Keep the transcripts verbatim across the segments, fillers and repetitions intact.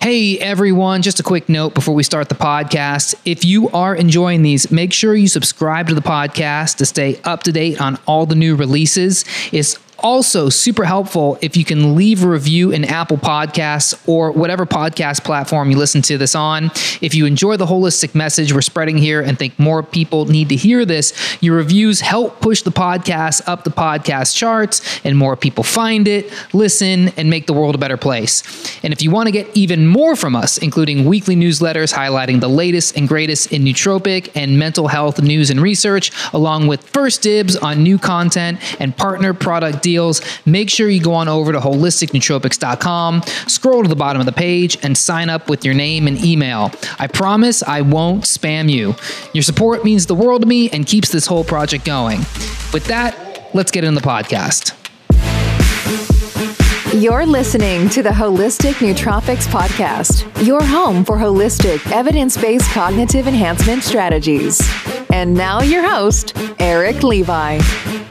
Hey everyone, just a quick note before we start the podcast. If you are enjoying these, make sure you subscribe to the podcast to stay up to date on all the new releases. It's also super helpful if you can leave a review in Apple Podcasts or whatever podcast platform you listen to this on. If you enjoy the holistic message we're spreading here and think more people need to hear this, your reviews help push the podcast up the podcast charts and more people find it, listen, and make the world a better place. And if you want to get even more from us, including weekly newsletters highlighting the latest and greatest in nootropic and mental health news and research, along with first dibs on new content and partner product deals, make sure you go on over to holistic nootropics dot com, scroll to the bottom of the page, and sign up with your name and email. I promise I won't spam you. Your support means the world to me and keeps this whole project going. With that, let's get into the podcast. You're listening to the Holistic Nootropics Podcast, your home for holistic, evidence-based cognitive enhancement strategies. And now your host, Eric Levi.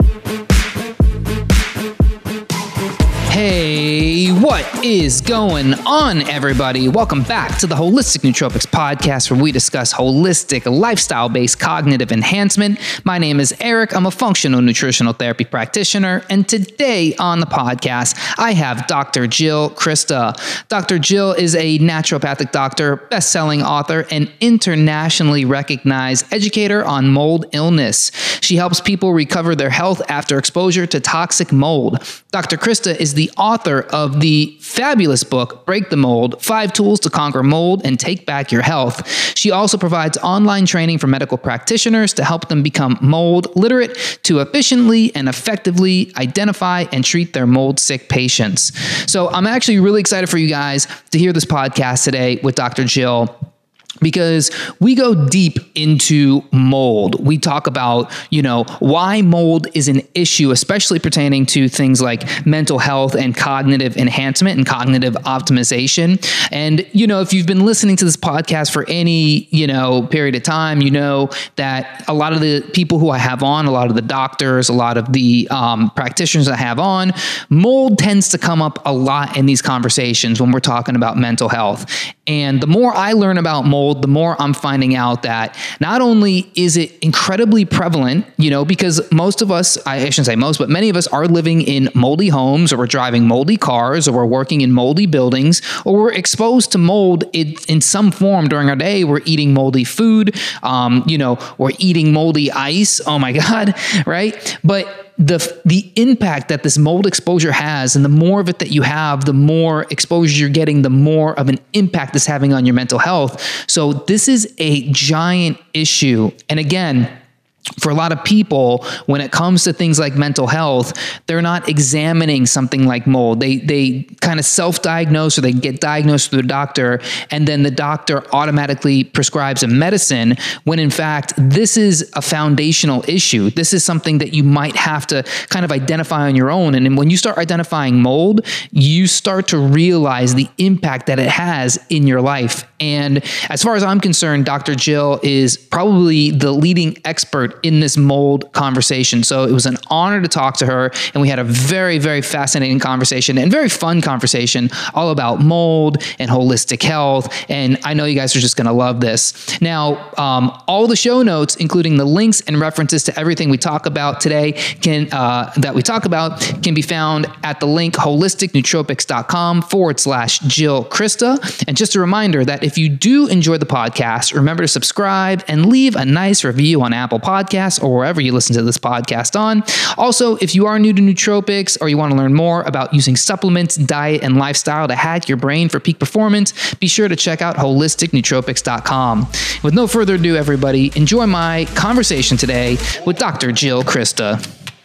Hey, what is going on, everybody? Welcome back to the Holistic Nootropics Podcast, where we discuss holistic, lifestyle-based cognitive enhancement. My name is Eric. I'm a functional nutritional therapy practitioner, and today on the podcast, I have Doctor Jill Crista. Doctor Jill is a naturopathic doctor, best-selling author, and internationally recognized educator on mold illness. She helps people recover their health after exposure to toxic mold. Doctor Crista is the author of the fabulous book, Break the Mold, Five Tools to Conquer Mold and Take Back Your Health. She also provides online training for medical practitioners to help them become mold literate to efficiently and effectively identify and treat their mold sick patients. So I'm actually really excited for you guys to hear this podcast today with Doctor Jill, because we go deep into mold. We talk about, you know, why mold is an issue, especially pertaining to things like mental health and cognitive enhancement and cognitive optimization. And, you know, if you've been listening to this podcast for any, you know, period of time, you know that a lot of the people who I have on, a lot of the doctors, a lot of the um, practitioners I have on, mold tends to come up a lot in these conversations when we're talking about mental health. And the more I learn about mold, the more I'm finding out that not only is it incredibly prevalent, you know, because most of us, I shouldn't say most, but many of us are living in moldy homes, or we're driving moldy cars, or we're working in moldy buildings, or we're exposed to mold in, in some form during our day. We're eating moldy food, um, you know, we're eating moldy ice. Oh my God, right? But the the impact that this mold exposure has, and the more of it that you have, the more exposure you're getting, the more of an impact it's having on your mental health. So this is a giant issue. And again, for a lot of people, when it comes to things like mental health, they're not examining something like mold. They they kind of self-diagnose, or they get diagnosed with a doctor, and then the doctor automatically prescribes a medicine, when in fact, this is a foundational issue. This is something that you might have to kind of identify on your own. And then when you start identifying mold, you start to realize the impact that it has in your life. And as far as I'm concerned, Doctor Jill is probably the leading expert in this mold conversation. So it was an honor to talk to her, and we had a very, very fascinating conversation and very fun conversation all about mold and holistic health. And I know you guys are just going to love this. Now, um, all the show notes, including the links and references to everything we talk about today, can uh, that we talk about, can be found at the link holistic nootropics dot com forward slash Jill Crista. And just a reminder that if you do enjoy the podcast, remember to subscribe and leave a nice review on Apple Podcasts or wherever you listen to this podcast on. Also, if you are new to nootropics, or you want to learn more about using supplements, diet, and lifestyle to hack your brain for peak performance, be sure to check out holistic nootropics dot com. With no further ado, everybody, enjoy my conversation today with Doctor Jill Crista.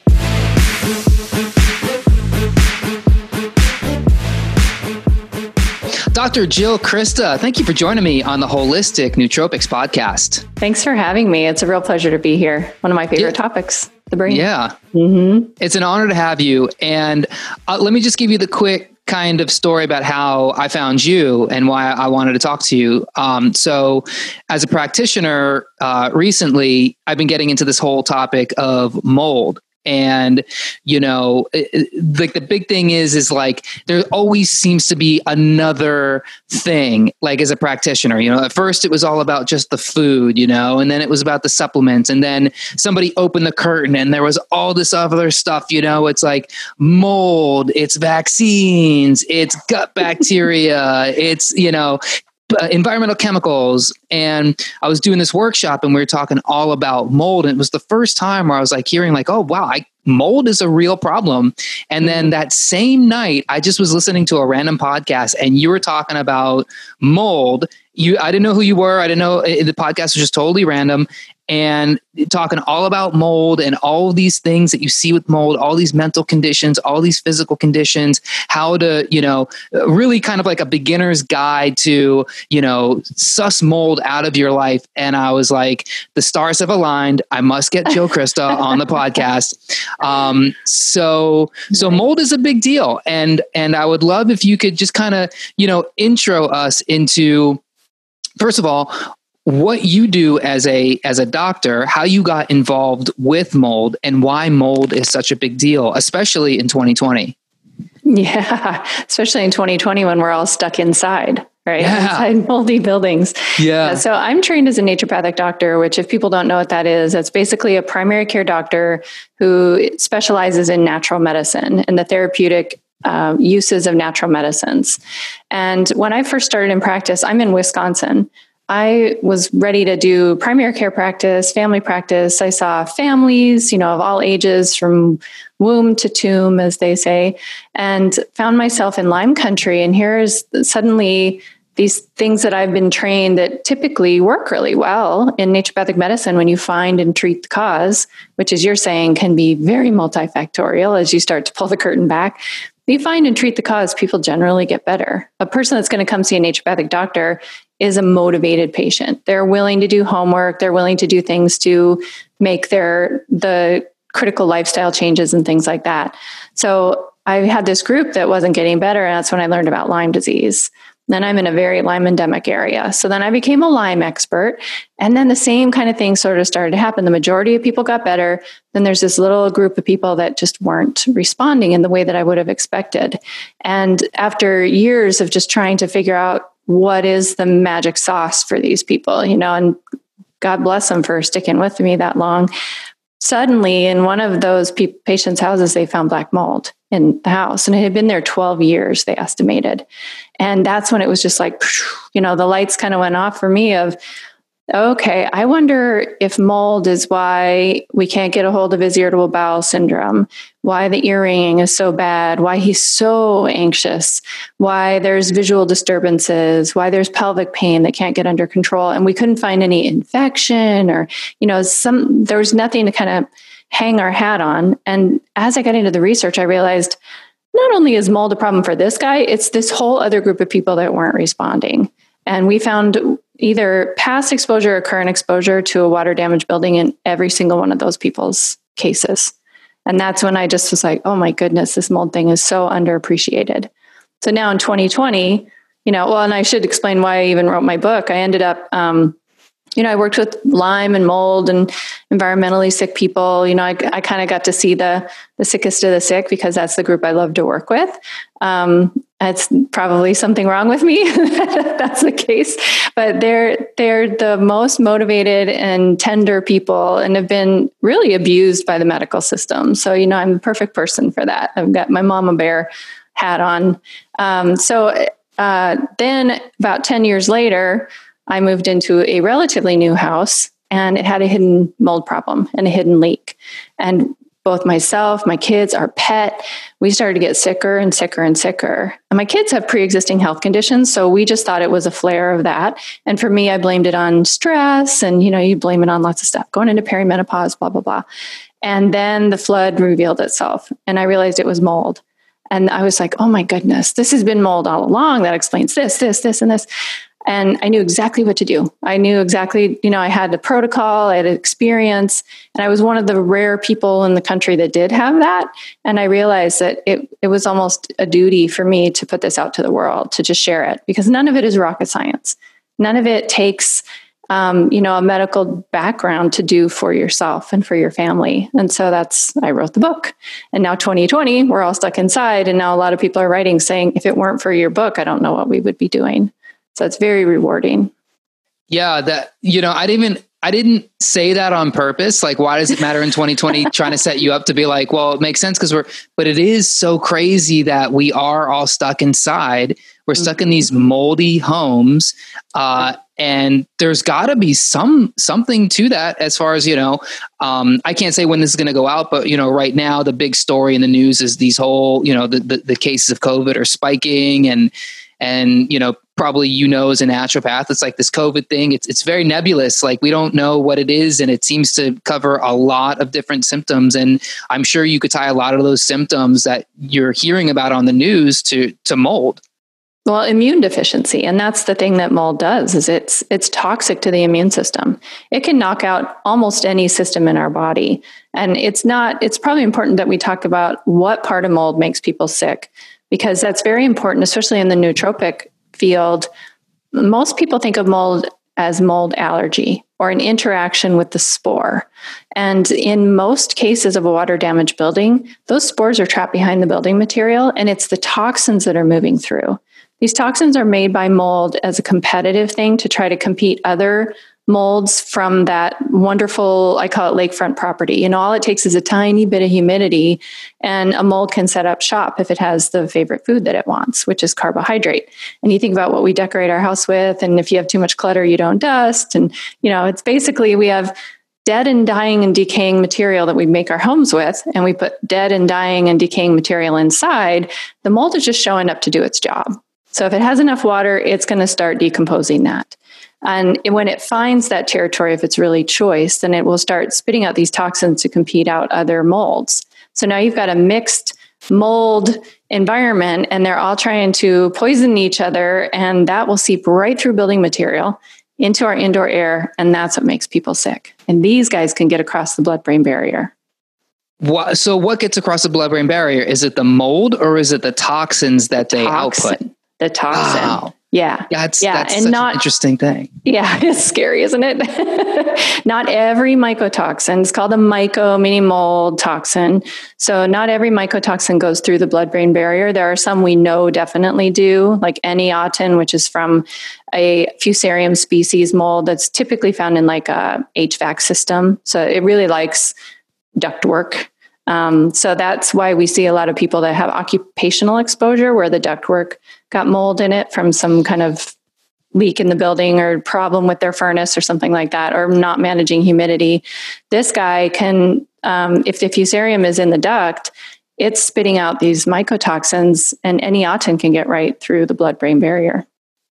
Doctor Jill Crista, thank you for joining me on the Holistic Nootropics Podcast. Thanks for having me. It's a real pleasure to be here. One of my favorite yeah. topics, the brain. Yeah. Mm-hmm. It's an honor to have you. And uh, let me just give you the quick kind of story about how I found you and why I wanted to talk to you. Um, so as a practitioner, uh, recently, I've been getting into this whole topic of mold. And, you know, it, it, like the big thing is, is like, there always seems to be another thing, like as a practitioner, you know, at first it was all about just the food, you know, and then it was about the supplements. And then somebody opened the curtain and there was all this other stuff, you know, it's like mold, it's vaccines, it's gut bacteria, it's, you know, Uh, environmental chemicals. And I was doing this workshop and we were talking all about mold. And it was the first time where I was like hearing like, oh, wow, I, mold is a real problem. And then that same night, I just was listening to a random podcast and you were talking about mold. You, I didn't know who you were. I didn't know. The podcast was just totally random. And talking all about mold and all of these things that you see with mold, all these mental conditions, all these physical conditions, how to, you know, really kind of like a beginner's guide to, you know, suss mold out of your life. And I was like, the stars have aligned. I must get Joe Krista on the podcast. Um, so, so mold is a big deal. And, and I would love if you could just kind of, you know, intro us into, first of all, what you do as a as a doctor, how you got involved with mold, and why mold is such a big deal, especially in twenty twenty. Yeah, especially in twenty twenty when we're all stuck inside, right? Yeah. Inside moldy buildings. Yeah. Uh, so I'm trained as a naturopathic doctor, which if people don't know what that is, that's basically a primary care doctor who specializes in natural medicine and the therapeutic uh, uses of natural medicines. And when I first started in practice, I'm in Wisconsin. I was ready to do primary care practice, family practice. I saw families, you know, of all ages from womb to tomb, as they say, and found myself in Lyme country. And here's suddenly these things that I've been trained that typically work really well in naturopathic medicine when you find and treat the cause, which, as you're saying, can be very multifactorial as you start to pull the curtain back. You find and treat the cause, people generally get better. A person that's going to come see a naturopathic doctor is a motivated patient. They're willing to do homework. They're willing to do things to make their the critical lifestyle changes and things like that. So I had this group that wasn't getting better, and that's when I learned about Lyme disease. Then I'm in a very Lyme endemic area. So then I became a Lyme expert. And then the same kind of thing sort of started to happen. The majority of people got better. Then there's this little group of people that just weren't responding in the way that I would have expected. And after years of just trying to figure out what is the magic sauce for these people, you know, and God bless them for sticking with me that long. Suddenly, in one of those pe- patients' houses, they found black mold in the house, and it had been there twelve years, they estimated. And that's when it was just like, you know, the lights kind of went off for me of, okay, I wonder if mold is why we can't get a hold of his irritable bowel syndrome, why the ear ringing is so bad, why he's so anxious, why there's visual disturbances, why there's pelvic pain that can't get under control. And we couldn't find any infection or, you know, some, there was nothing to kind of hang our hat on. And as I got into the research, I realized not only is mold a problem for this guy, it's this whole other group of people that weren't responding. And we found either past exposure or current exposure to a water damaged building in every single one of those people's cases. And that's when I just was like, oh my goodness, this mold thing is so underappreciated. So now in twenty twenty, you know, well, and I should explain why I even wrote my book. I ended up, um, you know, I worked with Lyme and mold and environmentally sick people. You know, I, I kind of got to see the the sickest of the sick because that's the group I love to work with. Um, It's probably something wrong with me. That's the case. But they're they're the most motivated and tender people and have been really abused by the medical system. So, you know, I'm the perfect person for that. I've got my mama bear hat on. Um, so uh, then about ten years later, I moved into a relatively new house and it had a hidden mold problem and a hidden leak. And both myself, my kids, our pet, we started to get sicker and sicker and sicker. And my kids have pre-existing health conditions, so we just thought it was a flare of that. And for me, I blamed it on stress and, you know, you blame it on lots of stuff, going into perimenopause, blah, blah, blah. And then the flood revealed itself and I realized it was mold. And I was like, oh my goodness, this has been mold all along. That explains this, this, this, and this. And I knew exactly what to do. I knew exactly, you know, I had the protocol, I had experience, and I was one of the rare people in the country that did have that. And I realized that it, it was almost a duty for me to put this out to the world, to just share it, because none of it is rocket science. None of it takes um, you know, a medical background to do for yourself and for your family. And so that's, I wrote the book. And now twenty twenty, we're all stuck inside. And now a lot of people are writing saying, if it weren't for your book, I don't know what we would be doing. So it's very rewarding. Yeah, that, you know, I didn't even, I didn't say that on purpose. Like, why does it matter in twenty twenty? Trying to set you up to be like, well, it makes sense because we're, but it is so crazy that we are all stuck inside. We're stuck in these moldy homes. Uh, and there's gotta be some, something to that as far as, you know, um, I can't say when this is going to go out, but you know, right now the big story in the news is these whole, you know, the, the, the cases of COVID are spiking and, and, you know, probably, you know, as a naturopath, it's like this COVID thing. It's it's very nebulous. Like we don't know what it is. And it seems to cover a lot of different symptoms. And I'm sure you could tie a lot of those symptoms that you're hearing about on the news to, to mold. Well, immune deficiency. And that's the thing that mold does is it's, it's toxic to the immune system. It can knock out almost any system in our body. And it's not, it's probably important that we talk about what part of mold makes people sick, because that's very important, especially in the nootropic field. Most people think of mold as mold allergy or an interaction with the spore. And in most cases of a water damaged building, those spores are trapped behind the building material, and it's the toxins that are moving through. These toxins are made by mold as a competitive thing to try to compete other molds from that wonderful, I call it lakefront property. You know, all it takes is a tiny bit of humidity and a mold can set up shop if it has the favorite food that it wants, which is carbohydrate. And you think about what we decorate our house with, and if you have too much clutter, you don't dust. And, you know, it's basically we have dead and dying and decaying material that we make our homes with, and we put dead and dying and decaying material inside. The mold is just showing up to do its job. So if it has enough water, it's going to start decomposing that. And when it finds that territory, if it's really choice, then it will start spitting out these toxins to compete out other molds. So now you've got a mixed mold environment, and they're all trying to poison each other, and that will seep right through building material into our indoor air, and that's what makes people sick. And these guys can get across the blood-brain barrier. What, so what gets across the blood-brain barrier? Is it the mold or is it the toxins that they toxin. output? The toxin. Wow. Yeah. That's, yeah. that's and such not, an interesting thing. Yeah. It's scary, isn't it? Not every mycotoxin. It's called a myco mini mold toxin. So not every mycotoxin goes through the blood-brain barrier. There are some we know definitely do, like Eniatin, which is from a Fusarium species mold that's typically found in like a H V A C system. So it really likes ductwork. Um, so that's why we see a lot of people that have occupational exposure where the ductwork got mold in it from some kind of leak in the building or problem with their furnace or something like that, or not managing humidity. This guy can, um, if the Fusarium is in the duct, it's spitting out these mycotoxins, and Eniatin can get right through the blood-brain barrier.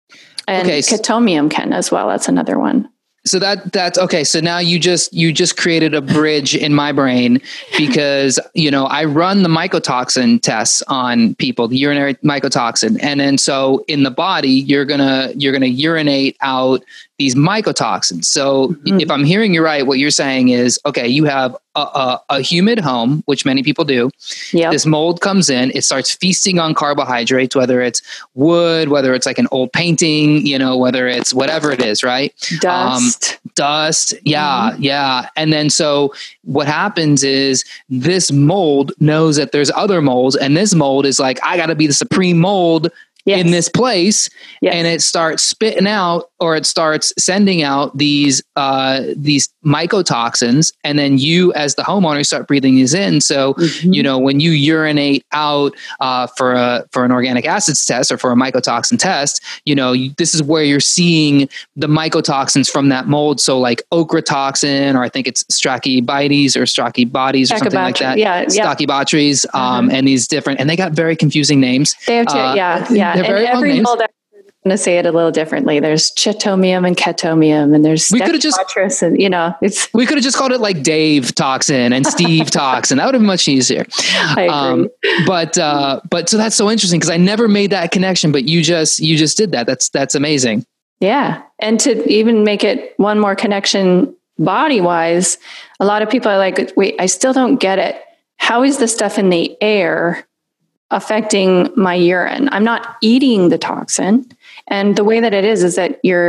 And okay, so- Chitomium can as well. That's another one. So that that's okay. So now you just you just created a bridge in my brain, because you know I run the mycotoxin tests on people, the urinary mycotoxin, and then so in the body you're gonna you're gonna urinate out these mycotoxins. So mm-hmm. if I'm hearing you right, what you're saying is, okay, you have a, a, a humid home, which many people do. Yep. This mold comes in, it starts feasting on carbohydrates, whether it's wood, whether it's like an old painting, you know, whether it's whatever it is, right? Dust. Um, dust. Yeah. Mm-hmm. Yeah. And then so what happens is this mold knows that there's other molds, and this mold is like, I got to be the supreme mold Yes. in this place. Yes. And it starts spitting out, or it starts sending out these uh, these mycotoxins, and then you as the homeowner start breathing these in. So mm-hmm. you know when you urinate out uh, for a for an organic acids test or for a mycotoxin test, you know you, this is where you're seeing the mycotoxins from that mold. So like ochratoxin, or I think it's Stachybotrys or Stachybotrys or something like that. Yeah, Stachybotrys, uh-huh. um, and these different, and they got very confusing names. They have to, uh, yeah, yeah. And every mold, I'm going to say it a little differently. There's chitomium and chetomium, and there's we could have just, and you know, it's we could have just called it like Dave toxin and Steve toxin. That would have been much easier. I agree. Um, but uh, but so that's so interesting, because I never made that connection, but you just you just did that. That's that's amazing. Yeah, and to even make it one more connection body wise, a lot of people are like, wait, I still don't get it. How is the stuff in the air affecting my urine? I'm not eating the toxin. And the way that it is, is that your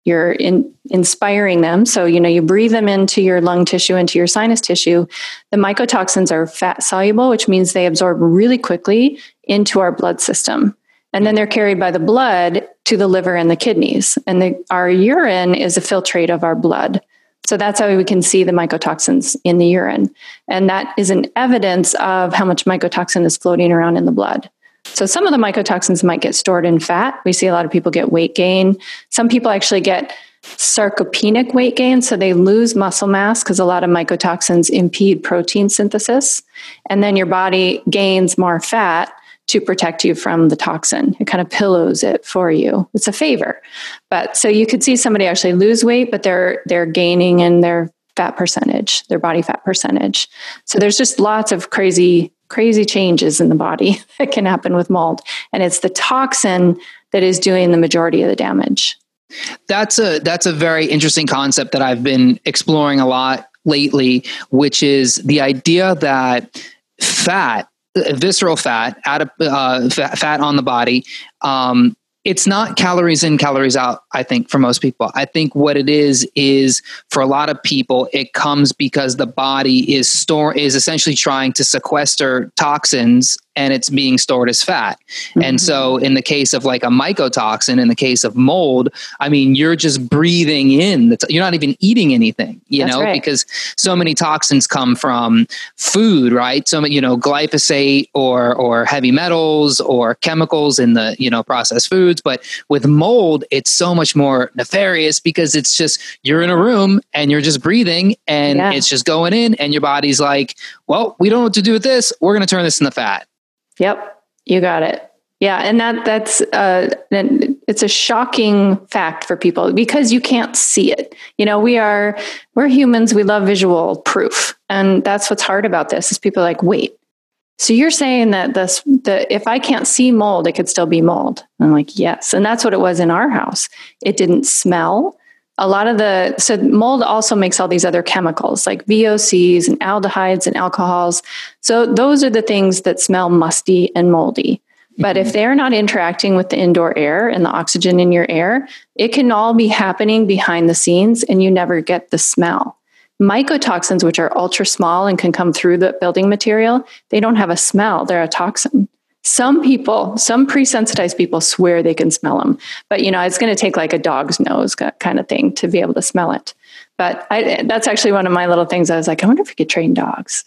you're in, inspiring them. So, you know, you breathe them into your lung tissue, into your sinus tissue. The mycotoxins are fat soluble, which means they absorb really quickly into our blood system. And then they're carried by the blood to the liver and the kidneys. And the, our urine is a filtrate of our blood. So that's how we can see the mycotoxins in the urine. And that is an evidence of how much mycotoxin is floating around in the blood. So some of the mycotoxins might get stored in fat. We see a lot of people get weight gain. Some people actually get sarcopenic weight gain. So they lose muscle mass because a lot of mycotoxins impede protein synthesis. And then your body gains more fat to protect you from the toxin. It kind of pillows it for you. It's a favor. But so you could see somebody actually lose weight, but they're they're gaining in their fat percentage, their body fat percentage. So there's just lots of crazy, crazy changes in the body that can happen with mold. And it's the toxin that is doing the majority of the damage. That's a that's a very interesting concept that I've been exploring a lot lately, which is the idea that fat, visceral fat, uh, fat, fat on the body, um, it's not calories in, calories out, I think, for most people. I think what it is, is for a lot of people, it comes because the body is store is essentially trying to sequester toxins, and it's being stored as fat. Mm-hmm. And so in the case of like a mycotoxin, in the case of mold, I mean, you're just breathing in, the t- you're not even eating anything, you That's know, right. because so many toxins come from food, right? So, you know, glyphosate or, or heavy metals or chemicals in the, you know, processed foods. But with mold, it's so much more nefarious because it's just, you're in a room and you're just breathing and yeah. it's just going in, and your body's like, well, we don't know what to do with this. We're going to turn this into fat. Yep, you got it. Yeah, and that that's uh, it's a shocking fact for people because you can't see it. You know, we are we're humans. We love visual proof, and that's what's hard about this. Is people are like, wait, so you're saying that this the if I can't see mold, it could still be mold? And I'm like, yes, and that's what it was in our house. It didn't smell. A lot of the, so mold also makes all these other chemicals like V O Cs and aldehydes and alcohols. So those are the things that smell musty and moldy. But mm-hmm. if they're not interacting with the indoor air and the oxygen in your air, it can all be happening behind the scenes and you never get the smell. Mycotoxins, which are ultra small and can come through the building material, they don't have a smell. They're a toxin. Some people, some pre-sensitized people swear they can smell them, but you know, it's going to take like a dog's nose kind of thing to be able to smell it. But I, that's actually one of my little things. I was like, I wonder if we could train dogs.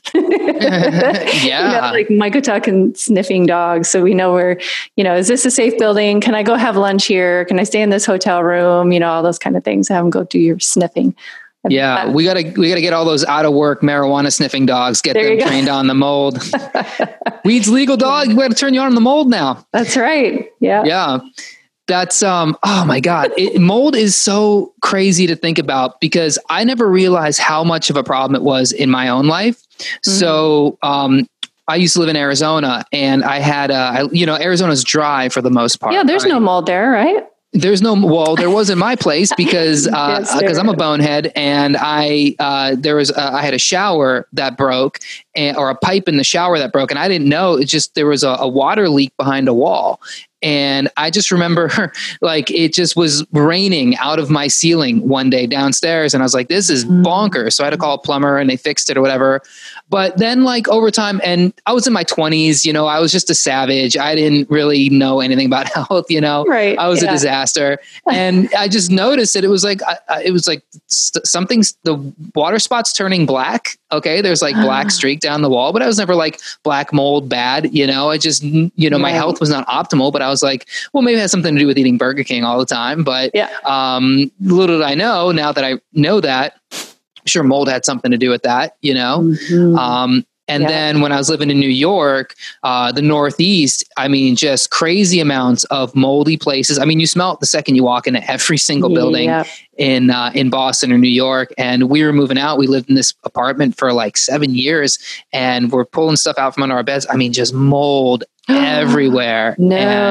yeah. You know, like mycotoxin sniffing dogs. So we know where, you know, is this a safe building? Can I go have lunch here? Can I stay in this hotel room? You know, all those kind of things. Have them go do your sniffing. Yeah, we gotta we gotta get all those out of work marijuana sniffing dogs. Get them trained on the mold. Weed's legal, dog. We got to turn you on the mold now. That's right. Yeah, yeah. That's um. Oh my God, it, mold is so crazy to think about because I never realized how much of a problem it was in my own life. Mm-hmm. So um. I used to live in Arizona, and I had uh, I, you know, Arizona's dry for the most part. Yeah, there's right? no mold there, right? There's no, well, there wasn't my place because, uh, yes, because I'm a bonehead and I, uh, there was, uh, I had a shower that broke and, or a pipe in the shower that broke. And I didn't know, it's just, there was a, a water leak behind a wall. And I just remember like, it just was raining out of my ceiling one day downstairs. And I was like, this is bonkers. So I had to call a plumber and they fixed it or whatever. But then like over time, and I was in my twenties, you know, I was just a savage. I didn't really know anything about health, you know, right, I was yeah. a disaster. And I just noticed that it was like, I, it was like st- something's, the water spot's turning black. Okay. There's like black streak down the wall, but I was never like black mold bad, you know, I just, you know, my right. health was not optimal, but I was like, well, maybe it has something to do with eating Burger King all the time. But yeah. um, little did I know, now that I know that, I'm sure mold had something to do with that, you know? Mm-hmm. Um, and yeah. then when I was living in New York, uh, the Northeast, I mean, just crazy amounts of moldy places. I mean, you smell it the second you walk into every single building yeah. in uh, in Boston or New York. And we were moving out. We lived in this apartment for like seven years and we're pulling stuff out from under our beds. I mean, just mold everywhere.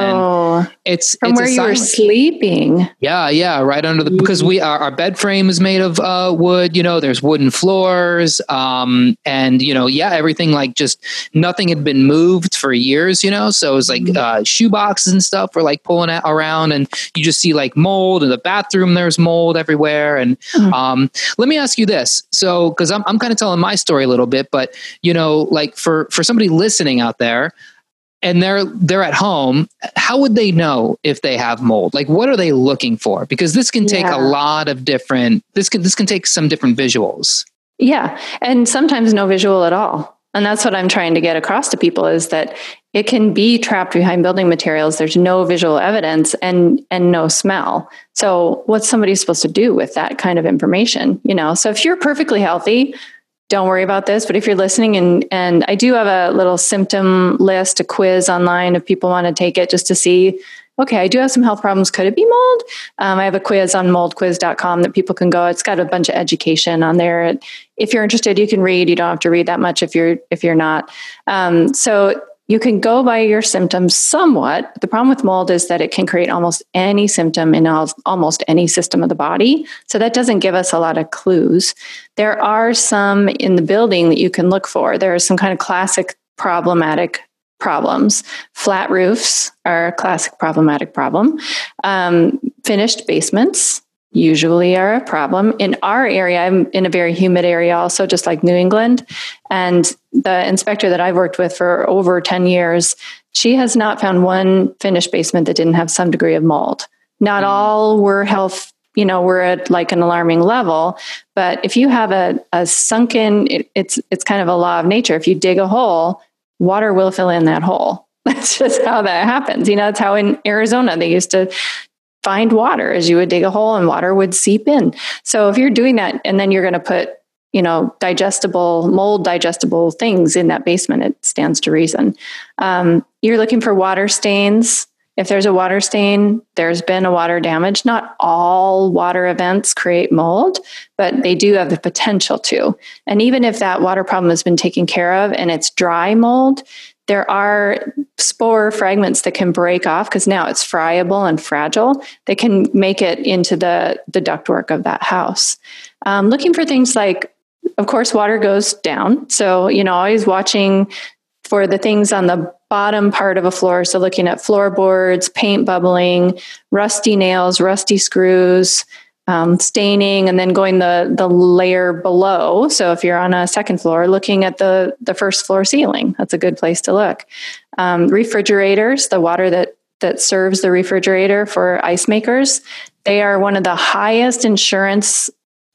No. And it's from it's where you were sleeping. Yeah, yeah, right under the, because we our, our bed frame is made of uh, wood. You know, there's wooden floors, um, and you know, yeah, everything like just nothing had been moved for years. You know, so it was like Mm-hmm. uh, shoe boxes and stuff were like pulling it around, and you just see like mold in the bathroom. There's mold everywhere, and Mm-hmm. um, let me ask you this: so because I'm I'm kind of telling my story a little bit, but you know, like for for somebody listening out there, and they're they're at home, how would they know if they have mold? Like, what are they looking for? Because this can take Yeah. a lot of different, this can this can take some different visuals. Yeah. And sometimes no visual at all. And that's what I'm trying to get across to people, is that it can be trapped behind building materials. There's no visual evidence and and no smell. So what's somebody supposed to do with that kind of information? You know, so if you're perfectly healthy, don't worry about this. But if you're listening, and and I do have a little symptom list, a quiz online if people want to take it just to see, okay, I do have some health problems. Could it be mold? Um, I have a quiz on mold quiz dot com that people can go. It's got a bunch of education on there. If you're interested, you can read. You don't have to read that much if you're if you're not. Um, so you can go by your symptoms somewhat. The problem with mold is that it can create almost any symptom in al- almost any system of the body. So that doesn't give us a lot of clues. There are some in the building that you can look for. There are some kind of classic problematic problems. Flat roofs are a classic problematic problem. Um, finished basements usually are a problem. In our area, I'm in a very humid area also, just like New England. And the inspector that I've worked with for over ten years, she has not found one finished basement that didn't have some degree of mold. Not mm. all were health, you know, we're at like an alarming level. But if you have a, a sunken, it, it's it's kind of a law of nature. If you dig a hole, water will fill in that hole. That's just how that happens. You know, it's how in Arizona they used to find water, as you would dig a hole and water would seep in. So if you're doing that and then you're going to put, you know, digestible, mold digestible things in that basement, it stands to reason. Um, you're looking for water stains. If there's a water stain, there's been a water damage. Not all water events create mold, but they do have the potential to. And even if that water problem has been taken care of and it's dry mold, there are spore fragments that can break off because now it's friable and fragile. They can make it into the, the ductwork of that house. Um, looking for things like, of course, water goes down. So, you know, always watching for the things on the bottom part of a floor. So looking at floorboards, paint bubbling, rusty nails, rusty screws, um, staining, and then going the the layer below. So if you're on a second floor, looking at the, the first floor ceiling, that's a good place to look. Um, refrigerators, the water that, that serves the refrigerator for ice makers, they are one of the highest insurance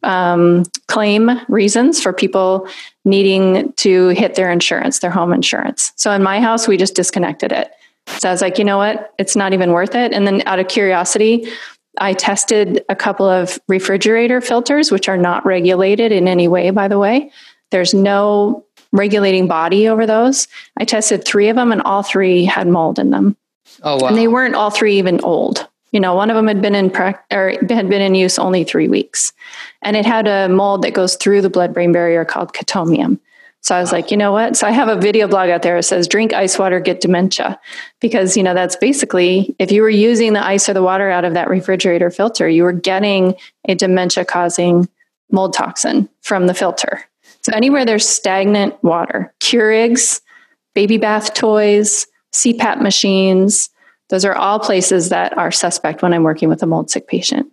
um, claim reasons for people needing to hit their insurance, their home insurance. So in my house, we just disconnected it. So I was like, you know what? It's not even worth it. And then out of curiosity, I tested a couple of refrigerator filters, which are not regulated in any way, by the way. There's no regulating body over those. I tested three of them and all three had mold in them. Oh, wow. And they weren't all three even old. You know, one of them had been in pra- or had been in use only three weeks. And it had a mold that goes through the blood-brain barrier called chitomium. So I was wow. like, you know what? So I have a video blog out there that says, drink ice water, get dementia. Because, you know, that's basically, if you were using the ice or the water out of that refrigerator filter, you were getting a dementia-causing mold toxin from the filter. So anywhere there's stagnant water, Keurigs, baby bath toys, C PAP machines, those are all places that are suspect when I'm working with a mold sick patient.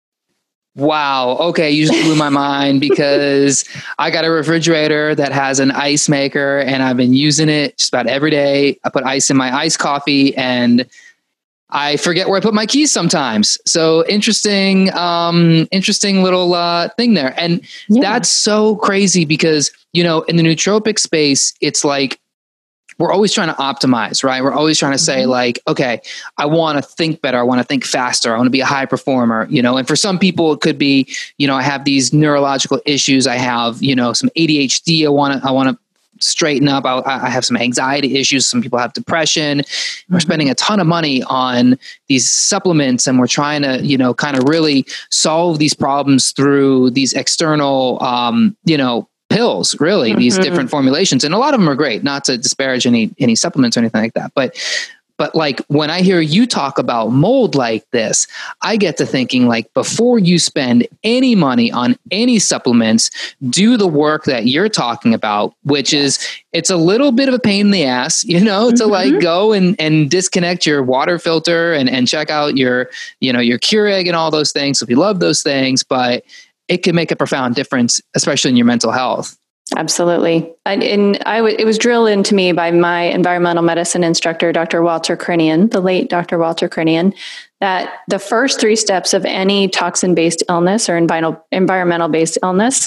Wow. Okay. You just blew my mind because I got a refrigerator that has an ice maker and I've been using it just about every day. I put ice in my iced coffee and I forget where I put my keys sometimes. So interesting, um, interesting little uh, thing there. And yeah. that's so crazy because, you know, in the nootropic space, it's like, we're always trying to optimize, right? We're always trying to say like, okay, I want to think better. I want to think faster. I want to be a high performer, you know, and for some people it could be, you know, I have these neurological issues. I have, you know, some A D H D. I want to, I want to straighten up. I, I have some anxiety issues. Some people have depression. Mm-hmm. We're spending a ton of money on these supplements and we're trying to, you know, kind of really solve these problems through these external, um, you know, pills, really, mm-hmm. these different formulations. And a lot of them are great, not to disparage any, any supplements or anything like that. But, but like when I hear you talk about mold like this, I get to thinking like, before you spend any money on any supplements, do the work that you're talking about, which is, it's a little bit of a pain in the ass, you know, mm-hmm. to like go and, and disconnect your water filter and, and check out your, you know, your Keurig and all those things. So if you love those things, but it can make a profound difference, especially in your mental health. Absolutely. And, and I w- it was drilled into me by my environmental medicine instructor, Doctor Walter Krinian, the late Doctor Walter Krinian, that the first three steps of any toxin-based illness or environmental, environmental-based illness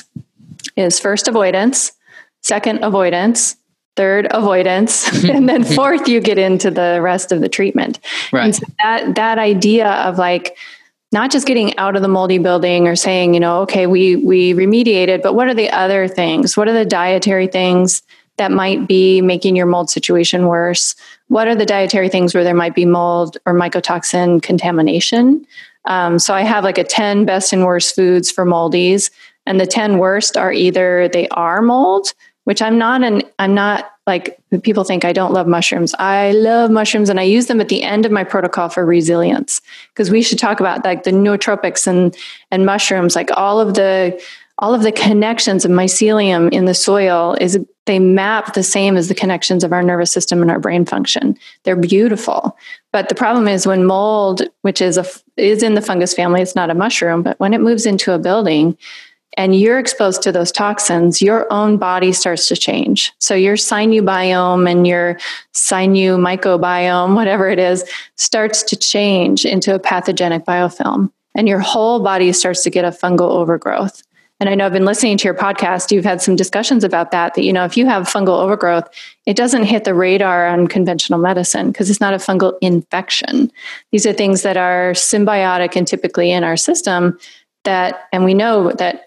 is first avoidance, second avoidance, third avoidance, and then fourth, you get into the rest of the treatment. Right. And so that, that idea of like, not just getting out of the moldy building or saying, you know, okay, we we remediated, but what are the other things? What are the dietary things that might be making your mold situation worse? What are the dietary things where there might be mold or mycotoxin contamination? Um, so I have like a ten best and worst foods for moldies, and the ten worst are either they are mold, which I'm not an I'm not like people think I don't love mushrooms. I love mushrooms, and I use them at the end of my protocol for resilience, because we should talk about like the nootropics and and mushrooms, like all of the all of the connections of mycelium in the soil is they map the same as the connections of our nervous system and our brain function. They're beautiful. But the problem is when mold, which is a is in the fungus family, it's not a mushroom, but when it moves into a building, and you're exposed to those toxins, your own body starts to change. So your sinew biome and your sinew mycobiome, whatever it is, starts to change into a pathogenic biofilm. And your whole body starts to get a fungal overgrowth. And I know I've been listening to your podcast. You've had some discussions about that, that, you know, if you have fungal overgrowth, it doesn't hit the radar on conventional medicine because it's not a fungal infection. These are things that are symbiotic and typically in our system that, and we know that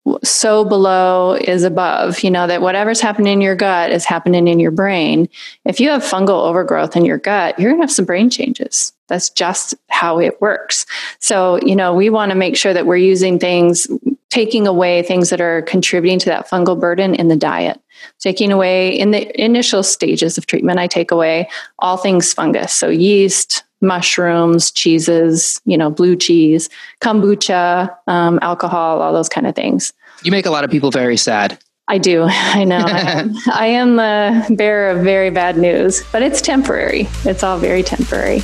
so below is above, you know, that whatever's happening in your gut is happening in your brain. If you have fungal overgrowth in your gut, you're going to have some brain changes. That's just how it works. So, you know, we want to make sure that we're using things, taking away things that are contributing to that fungal burden in the diet. Taking away in the initial stages of treatment, I take away all things fungus. So yeast, mushrooms, cheeses, you know, blue cheese, kombucha, um, alcohol, all those kind of things. You make a lot of people very sad. I do. I know. I am, I am the bearer of very bad news, but it's temporary. It's all very temporary.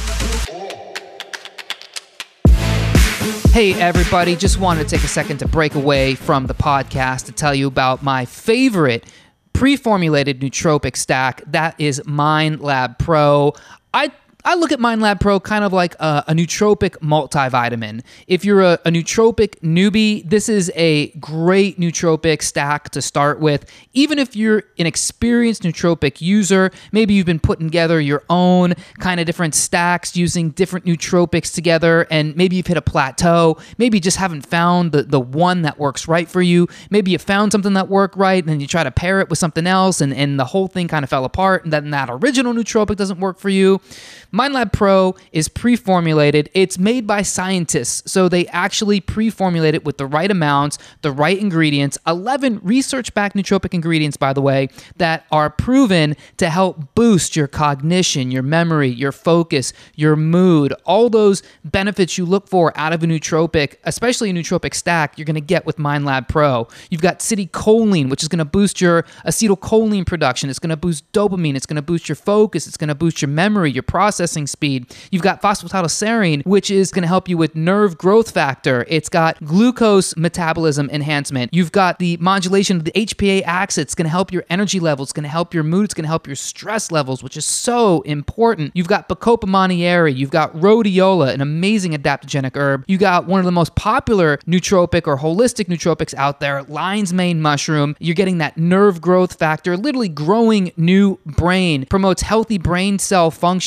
Hey, everybody. Just wanted to take a second to break away from the podcast to tell you about my favorite pre-formulated nootropic stack. That is MindLab Pro. I I look at MindLab Pro kind of like a, a nootropic multivitamin. If you're a, a nootropic newbie, this is a great nootropic stack to start with. Even if you're an experienced nootropic user, maybe you've been putting together your own kind of different stacks using different nootropics together, and maybe you've hit a plateau. Maybe you just haven't found the, the one that works right for you. Maybe you found something that worked right, and then you try to pair it with something else, and, and the whole thing kind of fell apart, and then that original nootropic doesn't work for you. MindLab Pro is pre-formulated. It's made by scientists, so they actually pre-formulate it with the right amounts, the right ingredients, eleven research-backed nootropic ingredients, by the way, that are proven to help boost your cognition, your memory, your focus, your mood, all those benefits you look for out of a nootropic, especially a nootropic stack, you're going to get with MindLab Pro. You've got citicoline, which is going to boost your acetylcholine production. It's going to boost dopamine. It's going to boost your focus. It's going to boost your memory, your processing speed. You've got phosphatidylserine, which is going to help you with nerve growth factor. It's got glucose metabolism enhancement. You've got the modulation of the H P A axis. It's going to help your energy levels. It's going to help your mood. It's going to help your stress levels, which is so important. You've got Bacopa monnieri. You've got rhodiola, an amazing adaptogenic herb. You got one of the most popular nootropic or holistic nootropics out there, lion's mane mushroom. You're getting that nerve growth factor, literally growing new brain, promotes healthy brain cell function. So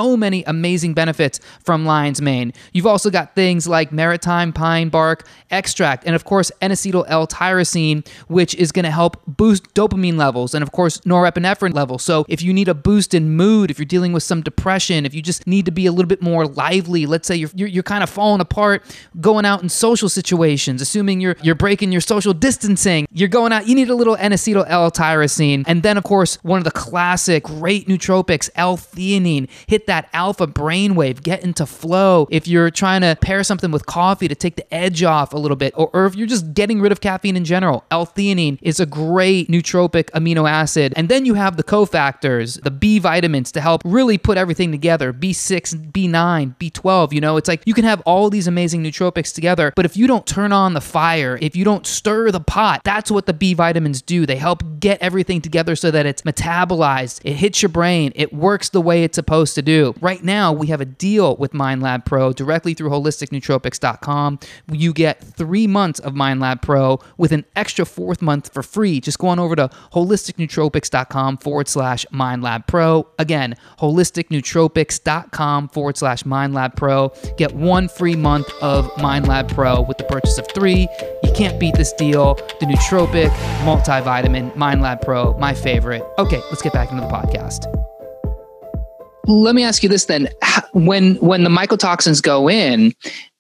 so many amazing benefits from lion's mane. You've also got things like maritime pine bark extract, and of course, N-acetyl L-tyrosine, which is going to help boost dopamine levels, and of course, norepinephrine levels. So if you need a boost in mood, if you're dealing with some depression, if you just need to be a little bit more lively, let's say you're you're, you're kind of falling apart, going out in social situations, assuming you're you're breaking your social distancing, you're going out, you need a little N-acetyl L-tyrosine. And then, of course, one of the classic great nootropics, L-theanine. Hit that alpha brainwave, get into flow. If you're trying to pair something with coffee to take the edge off a little bit, or, or if you're just getting rid of caffeine in general, L-theanine is a great nootropic amino acid. And then you have the cofactors, the B vitamins to help really put everything together, B six, B nine, B twelve. You know, it's like you can have all these amazing nootropics together, but if you don't turn on the fire, if you don't stir the pot, that's what the B vitamins do. They help get everything together so that it's metabolized, it hits your brain, it works the way it's supposed to do. Right now, we have a deal with MindLab Pro directly through holistic nootropics dot com. You get three months of MindLab Pro with an extra fourth month for free. Just go on over to holistic nootropics dot com forward slash MindLab Pro. Again, holistic nootropics dot com forward slash MindLab Pro. Get one free month of MindLab Pro with the purchase of three. You can't beat this deal. The nootropic multivitamin MindLab Pro, my favorite. Okay, let's get back into the podcast. Let me ask you this then. When when the mycotoxins go in,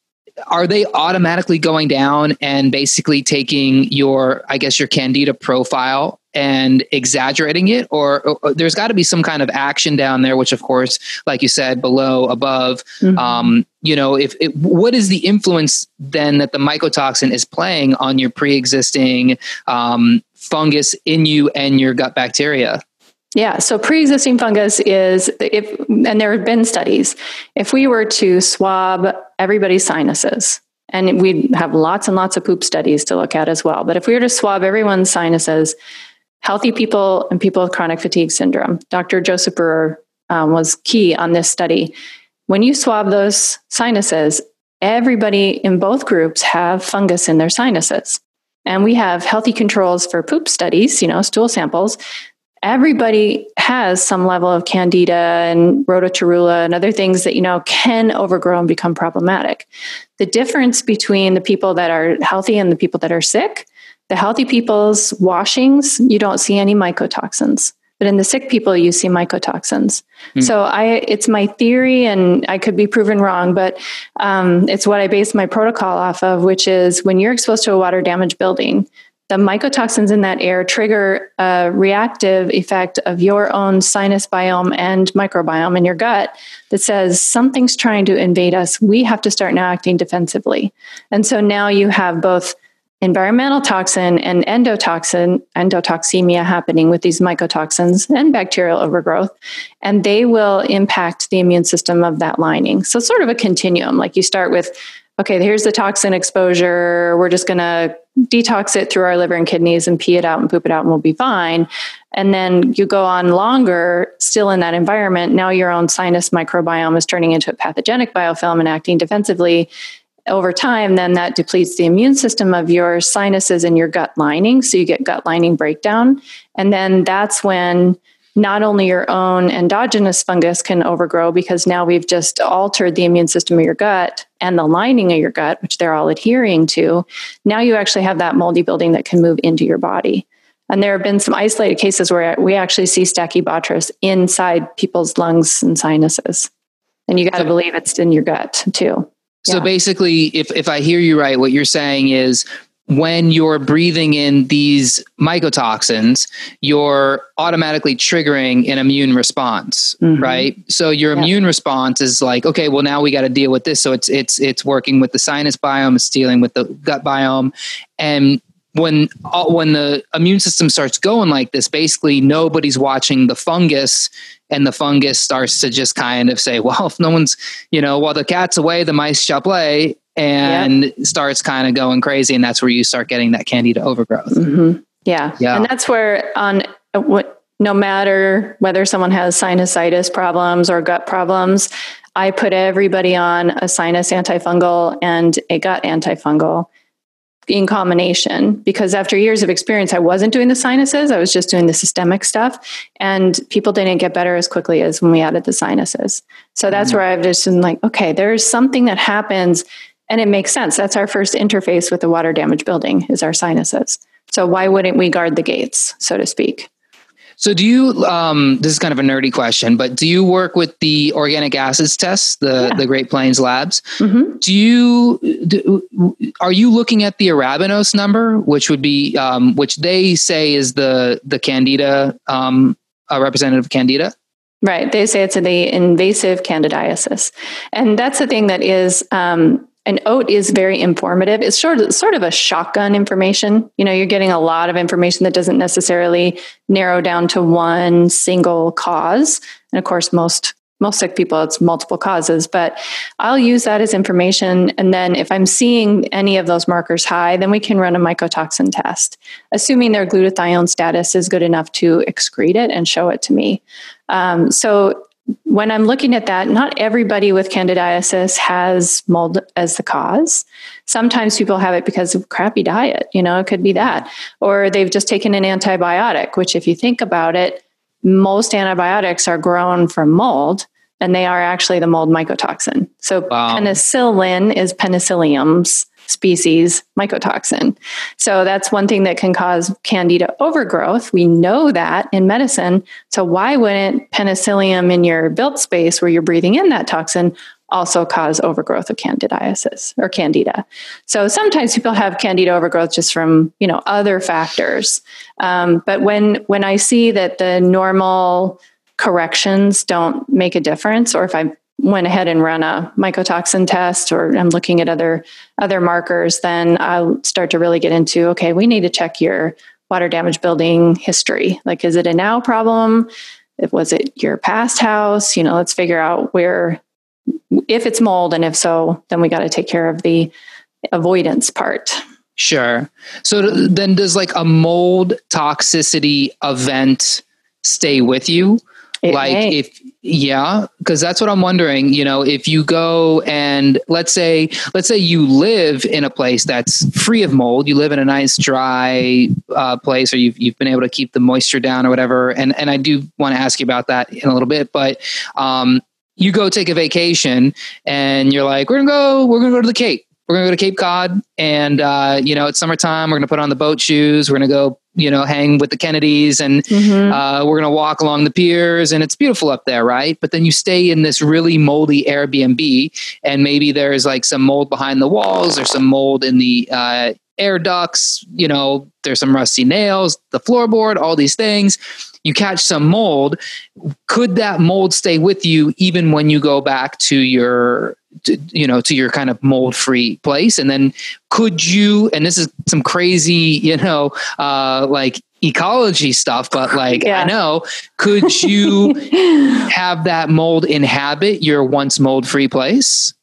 are they automatically going down and basically taking your, I guess, your Candida profile and exaggerating it? Or, or there's got to be some kind of action down there, which of course, like you said, below, above, mm-hmm. um, you know, if it, what is the influence then that the mycotoxin is playing on your pre-existing um, fungus in you and your gut bacteria? Yeah. So pre-existing fungus is, if, and there have been studies, if we were to swab everybody's sinuses, and we'd have lots and lots of poop studies to look at as well, but if we were to swab everyone's sinuses, healthy people and people with chronic fatigue syndrome, Doctor Joseph Brewer um, was key on this study. When you swab those sinuses, everybody in both groups have fungus in their sinuses. And we have healthy controls for poop studies, you know, stool samples. Everybody has some level of Candida and Rhodotorula and other things that, you know, can overgrow and become problematic. The difference between the people that are healthy and the people that are sick, the healthy people's washings, you don't see any mycotoxins. But in the sick people, you see mycotoxins. Mm. So I, it's my theory, and I could be proven wrong, but um, it's what I base my protocol off of, which is when you're exposed to a water damaged building, the mycotoxins in that air trigger a reactive effect of your own sinus biome and microbiome in your gut that says something's trying to invade us. We have to start now acting defensively. And so now you have both environmental toxin and endotoxin, endotoxemia happening with these mycotoxins and bacterial overgrowth, and they will impact the immune system of that lining. So it's sort of a continuum. Like you start with, okay, here's the toxin exposure. We're just going to detox it through our liver and kidneys and pee it out and poop it out and we'll be fine. And then you go on longer, still in that environment. Now your own sinus microbiome is turning into a pathogenic biofilm and acting defensively. Over time, then that depletes the immune system of your sinuses and your gut lining. So you get gut lining breakdown. And then that's when not only your own endogenous fungus can overgrow, because now we've just altered the immune system of your gut and the lining of your gut, which they're all adhering to. Now you actually have that moldy building that can move into your body. And there have been some isolated cases where we actually see Stachybotrys inside people's lungs and sinuses. And you got to believe it's in your gut too. So yeah. basically, if, if I hear you right, what you're saying is when you're breathing in these mycotoxins, you're automatically triggering an immune response, mm-hmm. right? So your yeah. immune response is like, okay, well, now we got to deal with this. So it's it's it's working with the sinus biome, it's dealing with the gut biome, and when when the immune system starts going like this, basically nobody's watching the fungus, and the fungus starts to just kind of say, well, if no one's, you know, while the cat's away, the mice shall play, and yep. starts kind of going crazy. And that's where you start getting that Candida overgrowth. Mm-hmm. Yeah. yeah. And that's where on what, no matter whether someone has sinusitis problems or gut problems, I put everybody on a sinus antifungal and a gut antifungal. in combination, because after years of experience, I wasn't doing the sinuses. I was just doing the systemic stuff, and people didn't get better as quickly as when we added the sinuses. So that's mm-hmm. where I've just been like, okay, there's something that happens and it makes sense. That's our first interface with the water damage building is our sinuses. So why wouldn't we guard the gates, so to speak? So do you, um, this is kind of a nerdy question, but do you work with the organic acids test, the, yeah. the Great Plains Labs? Mm-hmm. Do you, do, are you looking at the arabinose number, which would be, um, which they say is the, the Candida, um, a representative of Candida? Right. They say it's the invasive candidiasis. And that's the thing that is, um, an oat is very informative. It's sort of, sort of a shotgun information. You know, you're getting a lot of information that doesn't necessarily narrow down to one single cause. And of course, most most sick people, it's multiple causes. But I'll use that as information. And then if I'm seeing any of those markers high, then we can run a mycotoxin test, assuming their glutathione status is good enough to excrete it and show it to me. Um, so when I'm looking at that, not everybody with candidiasis has mold as the cause. Sometimes people have it because of crappy diet. You know, it could be that. Or they've just taken an antibiotic, which if you think about it, most antibiotics are grown from mold, and they are actually the mold mycotoxin. So wow. penicillin is Penicillium's species mycotoxin. So that's one thing that can cause candida overgrowth. We know that in medicine. So why wouldn't penicillium in your built space where you're breathing in that toxin also cause overgrowth of candidiasis or candida? So sometimes people have candida overgrowth just from, you know, other factors. Um, but when, when I see that the normal corrections don't make a difference, or if I went ahead and run a mycotoxin test, or I'm looking at other other markers, then I'll start to really get into, okay, we need to check your water damage building history. Like, is it a now problem? Was it your past house? You know, let's figure out where, if it's mold, and if so, then we got to take care of the avoidance part. Sure. So then does like a mold toxicity event stay with you? It like may. if, yeah, because that's what I'm wondering, you know, if you go and let's say, let's say you live in a place that's free of mold, you live in a nice dry uh, place, or you've, you've been able to keep the moisture down or whatever. And, and I do want to ask you about that in a little bit, but um, you go take a vacation and you're like, we're going to go, we're going to go to the Cape. We're going to go to Cape Cod, and, uh, you know, it's summertime. We're going to put on the boat shoes. We're going to go, you know, hang with the Kennedys, and mm-hmm. uh, we're going to walk along the piers, and it's beautiful up there, right? But then you stay in this really moldy Airbnb, and maybe there's like some mold behind the walls, or some mold in the uh, air ducts, you know, there's some rusty nails, the floorboard, all these things. You catch some mold. Could that mold stay with you even when you go back to your, to, you know, to your kind of mold-free place? And then could you, and this is some crazy, you know, uh, like ecology stuff, but like, yeah. I know, could you have that mold inhabit your once mold-free place?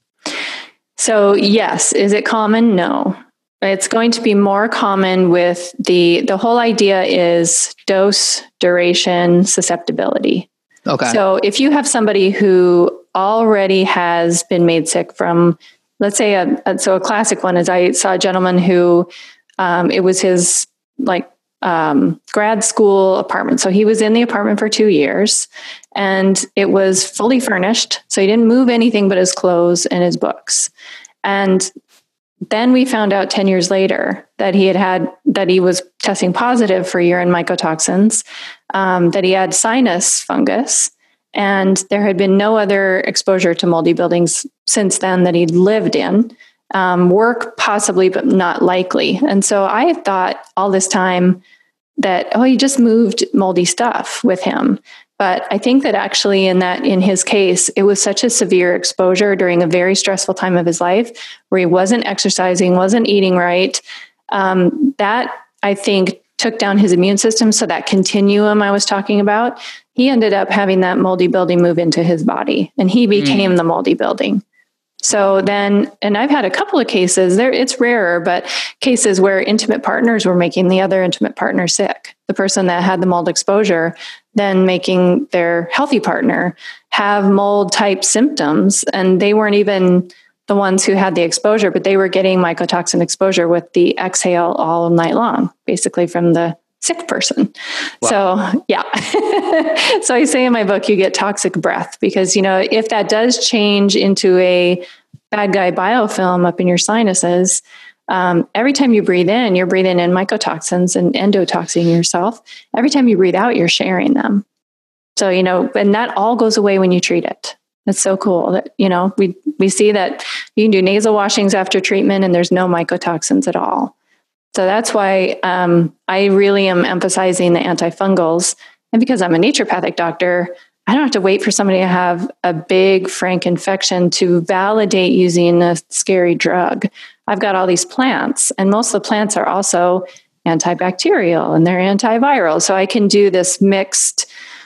So yes. Is it common? No. It's going to be more common with the, the whole idea is dose, duration, susceptibility. Okay. So if you have somebody who already has been made sick from, let's say, a, a so a classic one is I saw a gentleman who, um, it was his like um, grad school apartment. So he was in the apartment for two years and it was fully furnished. So he didn't move anything but his clothes and his books. And then we found out ten years later that he had had, that he was testing positive for urine mycotoxins, um, that he had sinus fungus, and there had been no other exposure to moldy buildings since then that he'd lived in. Um, work possibly, but not likely. And so I thought all this time that, oh, he just moved moldy stuff with him. But I think that actually in that, in his case, it was such a severe exposure during a very stressful time of his life where he wasn't exercising, wasn't eating right. Um, that I think took down his immune system. So that continuum I was talking about, he ended up having that moldy building move into his body, and he became mm. the moldy building. So then, and I've had a couple of cases there, it's rarer, but cases where intimate partners were making the other intimate partner sick. The person that had the mold exposure, then making their healthy partner have mold type symptoms. And they weren't even the ones who had the exposure, but they were getting mycotoxin exposure with the exhale all night long, basically from the sick person. Wow. So yeah. So I say in my book, you get toxic breath because, you know, if that does change into a bad guy biofilm up in your sinuses, um, every time you breathe in, you're breathing in mycotoxins and endotoxing yourself. Every time you breathe out, you're sharing them. So, you know, and that all goes away when you treat it. It's so cool that, you know, we, we see that you can do nasal washings after treatment and there's no mycotoxins at all. So that's why um, I really am emphasizing the antifungals. And because I'm a naturopathic doctor, I don't have to wait for somebody to have a big frank infection to validate using a scary drug. I've got all these plants, and most of the plants are also antibacterial and they're antiviral. So I can do this mixed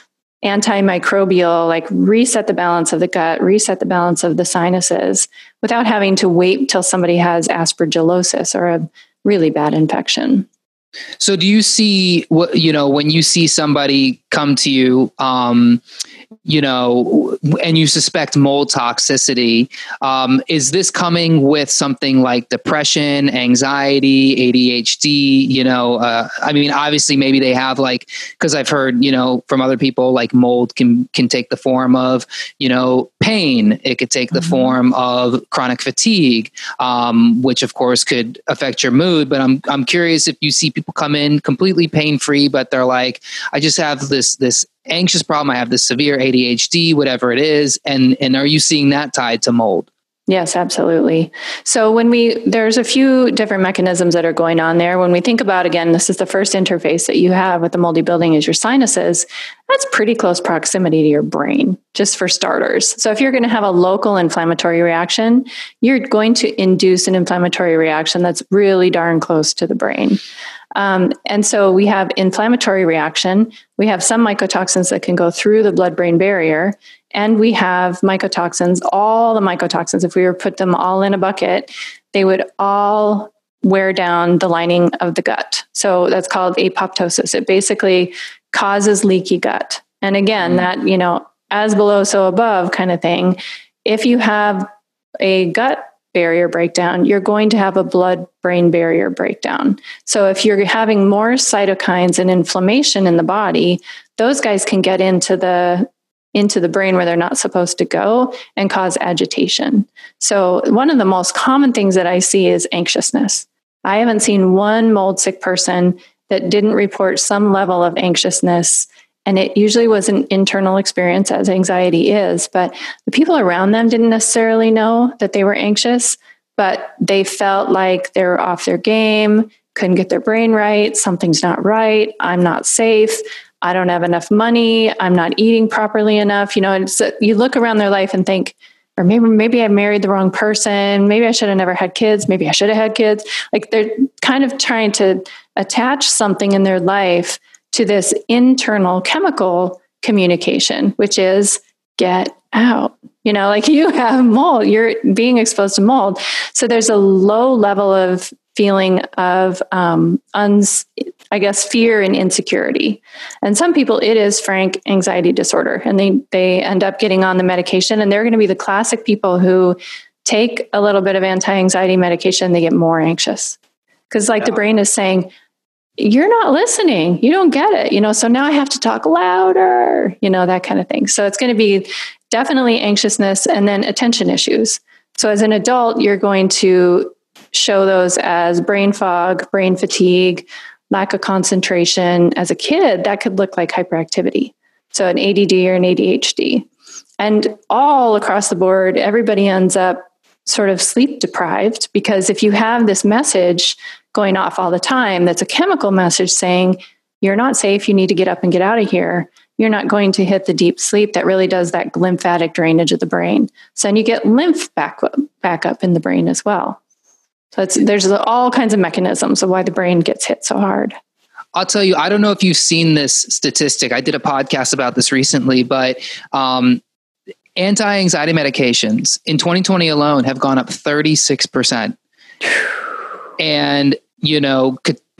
antimicrobial, like reset the balance of the gut, reset the balance of the sinuses without having to wait till somebody has aspergillosis or a really bad infection. So do you see what, you know, when you see somebody come to you, um, you know, and you suspect mold toxicity, um, is this coming with something like depression, anxiety, A D H D? You know, uh, I mean, obviously maybe they have like, cause I've heard, you know, from other people, like mold can, can take the form of, you know, pain. It could take the mm-hmm. form of chronic fatigue, um, which of course could affect your mood. But I'm, I'm curious if you see people come in completely pain-free, but they're like, I just have this, this anxious problem. I have this severe A D H D, whatever it is. And, and are you seeing that tied to mold? Yes, absolutely. So when we, there's a few different mechanisms that are going on there. When we think about, again, this is the first interface that you have with the moldy building is your sinuses. That's pretty close proximity to your brain, just for starters. So if you're going to have a local inflammatory reaction, you're going to induce an inflammatory reaction that's really darn close to the brain. Um, and so we have inflammatory reaction. We have some mycotoxins that can go through the blood-brain barrier. And we have mycotoxins, all the mycotoxins, if we were to put them all in a bucket, they would all wear down the lining of the gut. So that's called apoptosis. It basically causes leaky gut. And again, that, you know, as below, so above kind of thing. If you have a gut barrier breakdown, you're going to have a blood-brain barrier breakdown. So if you're having more cytokines and inflammation in the body, those guys can get into the into the brain where they're not supposed to go and cause agitation. So one of the most common things that I see is anxiousness. I haven't seen one mold sick person that didn't report some level of anxiousness. And it usually was an internal experience, as anxiety is, but the people around them didn't necessarily know that they were anxious, but they felt like they were off their game, couldn't get their brain right, something's not right, I'm not safe, I don't have enough money, I'm not eating properly enough. You know, it's, you look around their life and think, or maybe maybe I married the wrong person, maybe I should have never had kids, maybe I should have had kids. Like they're kind of trying to attach something in their life to this internal chemical communication, which is get out. You know, like you have mold, you're being exposed to mold. So there's a low level of feeling of, um, uns, I guess, fear and insecurity. And some people, it is frank anxiety disorder, and they, they end up getting on the medication, and they're going to be the classic people who take a little bit of anti-anxiety medication, they get more anxious. Because like yeah. the brain is saying, you're not listening. You don't get it. You know, so now I have to talk louder, you know, that kind of thing. So it's going to be definitely anxiousness and then attention issues. So as an adult, you're going to show those as brain fog, brain fatigue, lack of concentration. As a kid, that could look like hyperactivity. So an A D D or an A D H D. And all across the board, everybody ends up sort of sleep deprived, because if you have this message going off all the time, that's a chemical message saying, you're not safe, you need to get up and get out of here, you're not going to hit the deep sleep that really does that lymphatic drainage of the brain. So then you get lymph back up, back up in the brain as well. So it's, there's all kinds of mechanisms of why the brain gets hit so hard. I'll tell you, I don't know if you've seen this statistic. I did a podcast about this recently, but um, anti-anxiety medications in twenty twenty alone have gone up thirty-six percent. And, you know,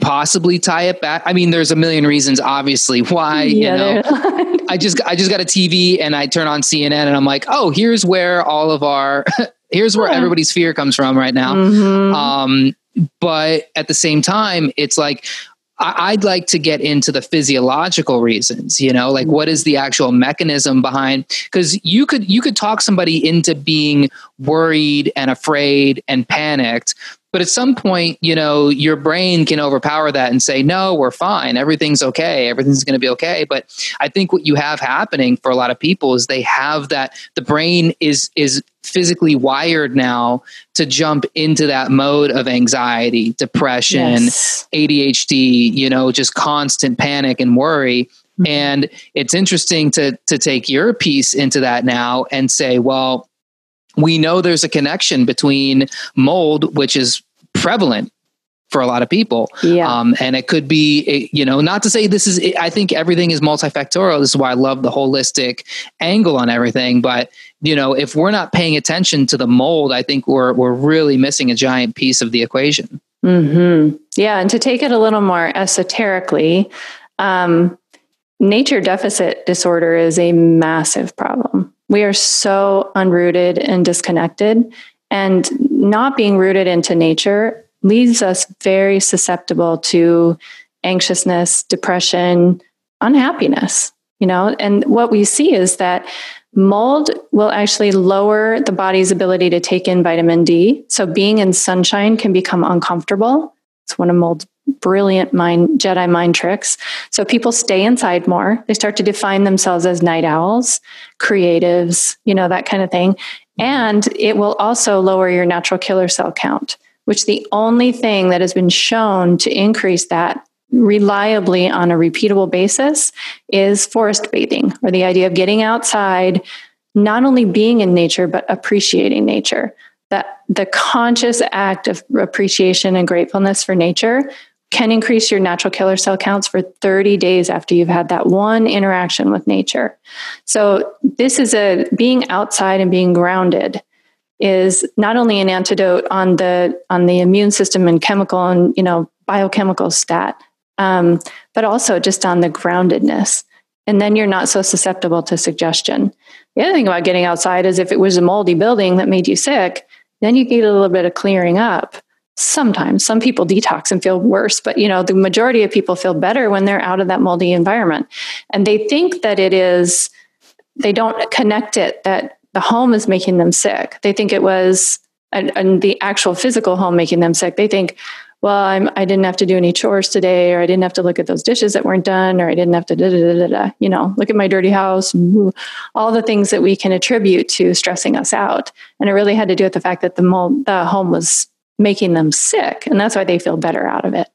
possibly tie it back. I mean, there's a million reasons, obviously, why, yeah, you know, I just, I just got a T V and I turn on C N N and I'm like, oh, here's where all of our, here's where everybody's fear comes from right now. Mm-hmm. Um, but at the same time, it's like, I, I'd like to get into the physiological reasons, you know, like what is the actual mechanism behind, because you could, you could talk somebody into being worried and afraid and panicked. But at some point, you know, your brain can overpower that and say, no, we're fine. Everything's okay. Everything's going to be okay. But I think what you have happening for a lot of people is they have that the brain is is physically wired now to jump into that mode of anxiety, depression, yes. A D H D, you know, just constant panic and worry. Mm-hmm. And it's interesting to to take your piece into that now and say, well, we know there's a connection between mold, which is prevalent for a lot of people. Yeah. Um, and it could be, a, you know, not to say this is, I think everything is multifactorial. This is why I love the holistic angle on everything. But, you know, if we're not paying attention to the mold, I think we're, we're really missing a giant piece of the equation. Mm-hmm. Yeah. And to take it a little more esoterically, um, nature deficit disorder is a massive problem. We are so unrooted and disconnected, and not being rooted into nature leaves us very susceptible to anxiousness, depression, unhappiness, you know, and what we see is that mold will actually lower the body's ability to take in vitamin D. So being in sunshine can become uncomfortable. It's one of mold's brilliant mind, Jedi mind tricks. So people stay inside more. They start to define themselves as night owls, creatives, you know, that kind of thing. And it will also lower your natural killer cell count, which the only thing that has been shown to increase that reliably on a repeatable basis is forest bathing, or the idea of getting outside, not only being in nature, but appreciating nature. That the conscious act of appreciation and gratefulness for nature can increase your natural killer cell counts for thirty days after you've had that one interaction with nature. So this is a being outside and being grounded is not only an antidote on the on the immune system and chemical and, you know, biochemical stat, um, but also just on the groundedness. And then you're not so susceptible to suggestion. The other thing about getting outside is if it was a moldy building that made you sick, then you get a little bit of clearing up. Sometimes some people detox and feel worse, but you know, the majority of people feel better when they're out of that moldy environment. And they think that it is, they don't connect it that the home is making them sick. They think it was and, and the actual physical home making them sick. They think, well, I'm, I didn't have to do any chores today, or I didn't have to look at those dishes that weren't done, or I didn't have to, da, da, da, da, da, you know, look at my dirty house, all the things that we can attribute to stressing us out. And it really had to do with the fact that the, mold, the home was making them sick. And that's why they feel better out of it.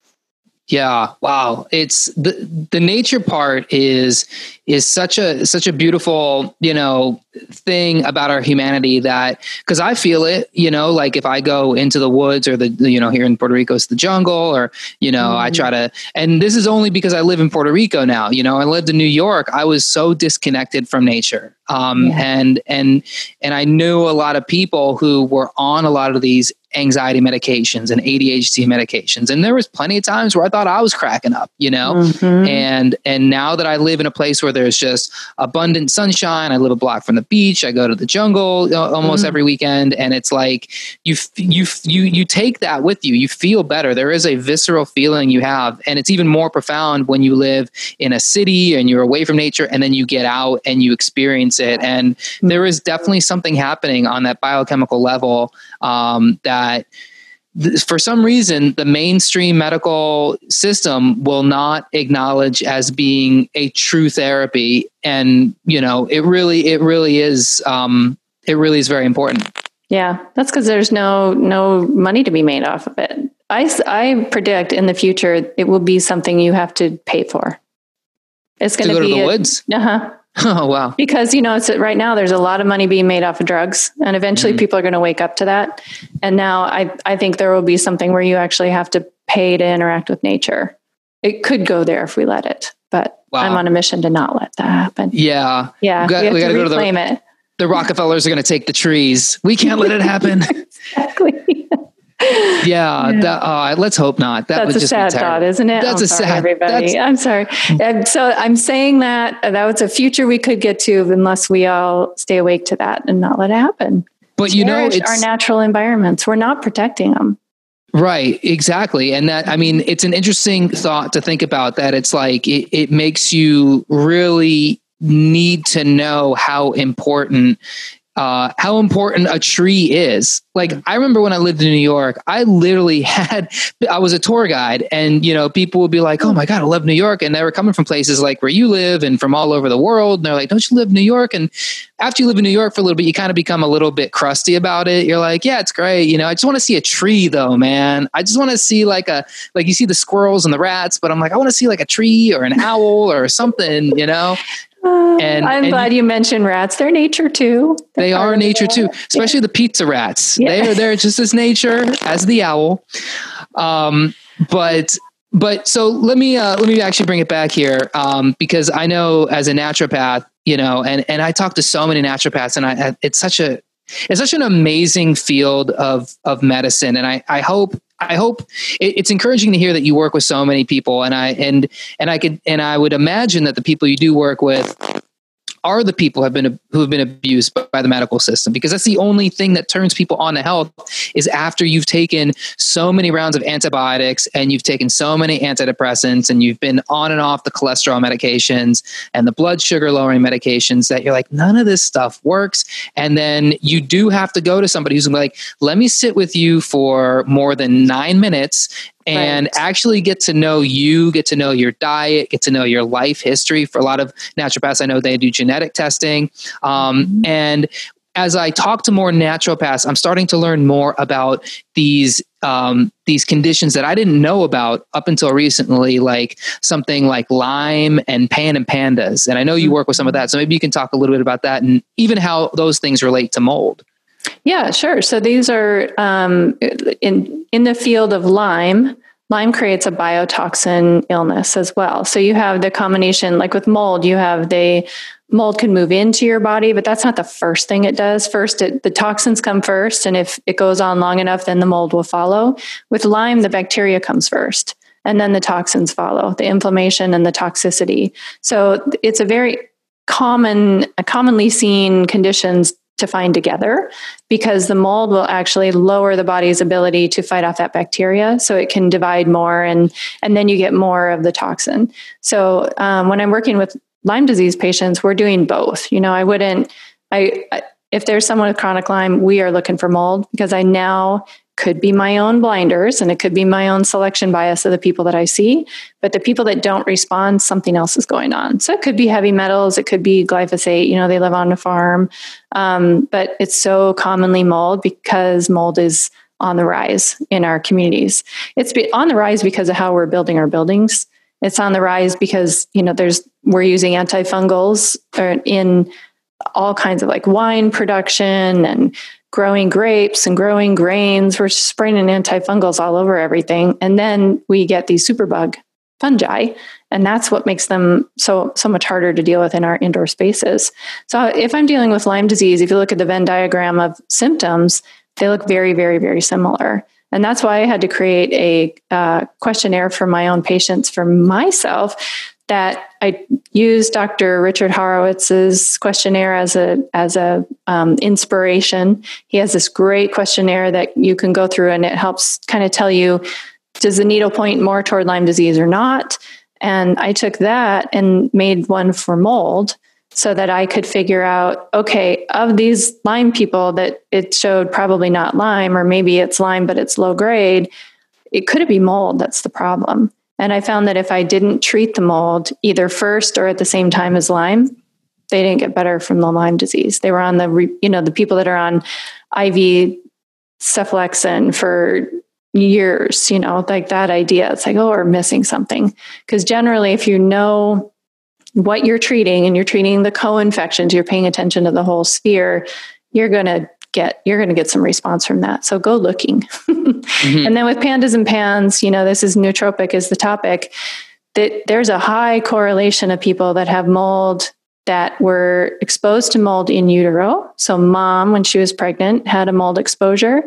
Yeah. Wow. It's the, the nature part is, is such a, such a beautiful, you know, thing about our humanity that, cause I feel it, you know, like if I go into the woods or the, you know, here in Puerto Rico, it's the jungle, or, you know, mm. I try to, and this is only because I live in Puerto Rico now, you know, I lived in New York. I was so disconnected from nature. Um, yeah. and, and, and I knew a lot of people who were on a lot of these anxiety medications and A D H D medications. And there was plenty of times where I thought I was cracking up, you know, mm-hmm. and, and now that I live in a place where there's just abundant sunshine, I live a block from the beach, I go to the jungle almost mm-hmm. every weekend. And it's like, you, you, you, you take that with you, you feel better. There is a visceral feeling you have. And it's even more profound when you live in a city and you're away from nature, and then you get out and you experience it. And mm-hmm. there is definitely something happening on that biochemical level um, that that th- for some reason, the mainstream medical system will not acknowledge as being a true therapy. And, you know, it really, it really is, um, it really is very important. Yeah, that's because there's no, no money to be made off of it. I, I predict in the future, it will be something you have to pay for. It's going to go be to the a, woods. Uh-huh. Oh, wow. Because, you know, it's right now there's a lot of money being made off of drugs, and eventually mm-hmm. people are going to wake up to that. And now I, I think there will be something where you actually have to pay to interact with nature. It could go there if we let it, but wow. I'm on a mission to not let that happen. Yeah. Yeah. We, got, we have we got to to go to reclaim the, it. The Rockefellers are going to take the trees. We can't let it happen. Exactly. Yeah, yeah. That, uh, let's hope not. That That's would a just sad be thought, isn't it? That's I'm a sorry, sad. Everybody, I'm sorry. And so I'm saying that that was a future we could get to unless we all stay awake to that and not let it happen. But you know, it's our natural environments. We're not protecting them. Right, exactly. And that, I mean, it's an interesting thought to think about that. It's like, it, it makes you really need to know how important Uh, how important a tree is. Like, I remember when I lived in New York, I literally had, I was a tour guide, and, you know, people would be like, oh my God, I love New York. And they were coming from places like where you live and from all over the world. And they're like, don't you live in New York? And after you live in New York for a little bit, you kind of become a little bit crusty about it. You're like, yeah, it's great. You know, I just want to see a tree though, man. I just want to see like a, like you see the squirrels and the rats, but I'm like, I want to see like a tree or an owl or something, you know? Uh, and I'm and glad you, you mentioned rats. They're nature too. They're they are nature too, especially yeah. the pizza rats. Yeah. They are they're just as nature as the owl. Um, but but so let me uh, let me actually bring it back here um, because I know as a naturopath, you know, and and I talk to so many naturopaths, and I it's such a it's such an amazing field of of medicine, and I I hope. I hope it, it's encouraging to hear that you work with so many people, and I and and I could and I would imagine that the people you do work with are the people who have been who have been abused by the medical system, because that's the only thing that turns people on to health is after you've taken so many rounds of antibiotics and you've taken so many antidepressants and you've been on and off the cholesterol medications and the blood sugar lowering medications that you're like, none of this stuff works. And then you do have to go to somebody who's like, let me sit with you for more than nine minutes and right. actually get to know you, get to know your diet, get to know your life history. For a lot of naturopaths, I know they do genetic testing. Um, mm-hmm. And as I talk to more naturopaths, I'm starting to learn more about these um, these conditions that I didn't know about up until recently, like something like Lyme and Pan and Pandas. And I know you work with some of that, so maybe you can talk a little bit about that and even how those things relate to mold. Yeah, sure. So these are um, in in the field of Lyme. Lyme creates a biotoxin illness as well. So you have the combination, like with mold, you have the mold can move into your body, but that's not the first thing it does. First, it, the toxins come first, and if it goes on long enough, then the mold will follow. With Lyme, the bacteria comes first, and then the toxins follow, the inflammation and the toxicity. So it's a very common, commonly seen conditions to find together, because the mold will actually lower the body's ability to fight off that bacteria, so it can divide more, and and then you get more of the toxin. So um, when I'm working with Lyme disease patients, we're doing both. You know, I wouldn't, I, I if there's someone with chronic Lyme, we are looking for mold, because I now could be my own blinders and it could be my own selection bias of the people that I see. But the people that don't respond, something else is going on. So it could be heavy metals. It could be glyphosate. You know, they live on a farm. Um, but it's so commonly mold because mold is on the rise in our communities. It's on the rise because of how we're building our buildings. It's on the rise because, you know, there's, we're using antifungals in all kinds of like wine production and growing grapes and growing grains. We're spraying antifungals all over everything. And then we get these superbug fungi. And that's what makes them so, so much harder to deal with in our indoor spaces. So if I'm dealing with Lyme disease, if you look at the Venn diagram of symptoms, they look very, very, very similar. And that's why I had to create a uh, questionnaire for my own patients for myself, that I used Doctor Richard Horowitz's questionnaire as a as a um, inspiration. He has this great questionnaire that you can go through, and it helps kind of tell you, does the needle point more toward Lyme disease or not? And I took that and made one for mold, so that I could figure out, okay, of these Lyme people that it showed probably not Lyme, or maybe it's Lyme, but it's low grade. It could be mold that's the problem. And I found that if I didn't treat the mold either first or at the same time as Lyme, they didn't get better from the Lyme disease. They were on the, you know, the people that are on I V cephalexin for years, you know, like that idea. It's like, oh, we're missing something. Because generally, if you know what you're treating and you're treating the co-infections, you're paying attention to the whole sphere, you're going to get, you're going to get some response from that. So go looking. Mm-hmm. And then with pandas and pans, you know, this is nootropic is the topic, that there's a high correlation of people that have mold that were exposed to mold in utero. So mom, when she was pregnant, had a mold exposure.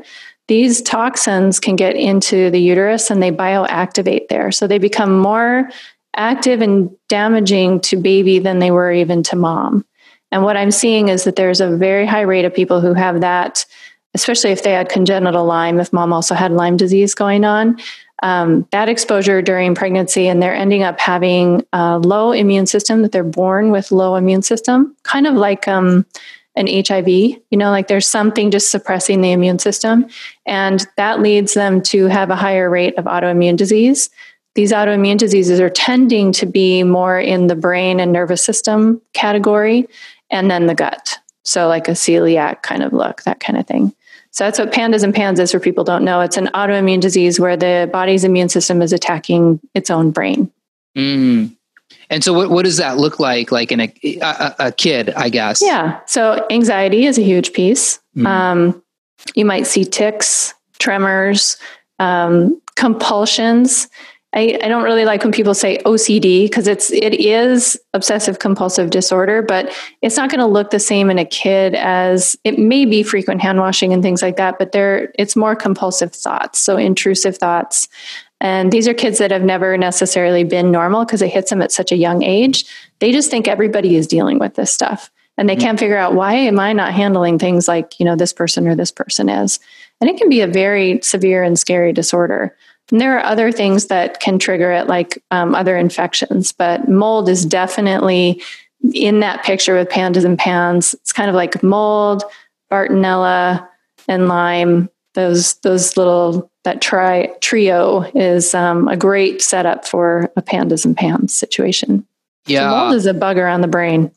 these toxins can get into the uterus and they bioactivate there. So they become more active and damaging to baby than they were even to mom. And what I'm seeing is that there's a very high rate of people who have that, especially if they had congenital Lyme, if mom also had Lyme disease going on, um, that exposure during pregnancy, and they're ending up having a low immune system, that they're born with low immune system, kind of like um, an H I V, you know, like there's something just suppressing the immune system. And that leads them to have a higher rate of autoimmune disease. These autoimmune diseases are tending to be more in the brain and nervous system category, and then the gut. So like a celiac kind of look, that kind of thing. So that's what PANDAS and PANS is for people who don't know. It's an autoimmune disease where the body's immune system is attacking its own brain. Mm. And so what, what does that look like, like in a, a, a kid, I guess? Yeah. So anxiety is a huge piece. Mm. Um, you might see tics, tremors, um, compulsions. I, I don't really like when people say O C D, because it's it is obsessive compulsive disorder, but it's not going to look the same in a kid as it may be frequent hand washing and things like that, but there it's more compulsive thoughts, so intrusive thoughts. And these are kids that have never necessarily been normal because it hits them at such a young age. They just think everybody is dealing with this stuff, and they mm-hmm. can't figure out, why am I not handling things like, you know, this person or this person is. And it can be a very severe and scary disorder. And there are other things that can trigger it, like um, other infections, but mold is definitely in that picture with PANDAS and PANS. It's kind of like mold, Bartonella, and Lyme. Those those little that tri trio is um, a great setup for a PANDAS and PANS situation. Yeah, so mold is a bug around the brain.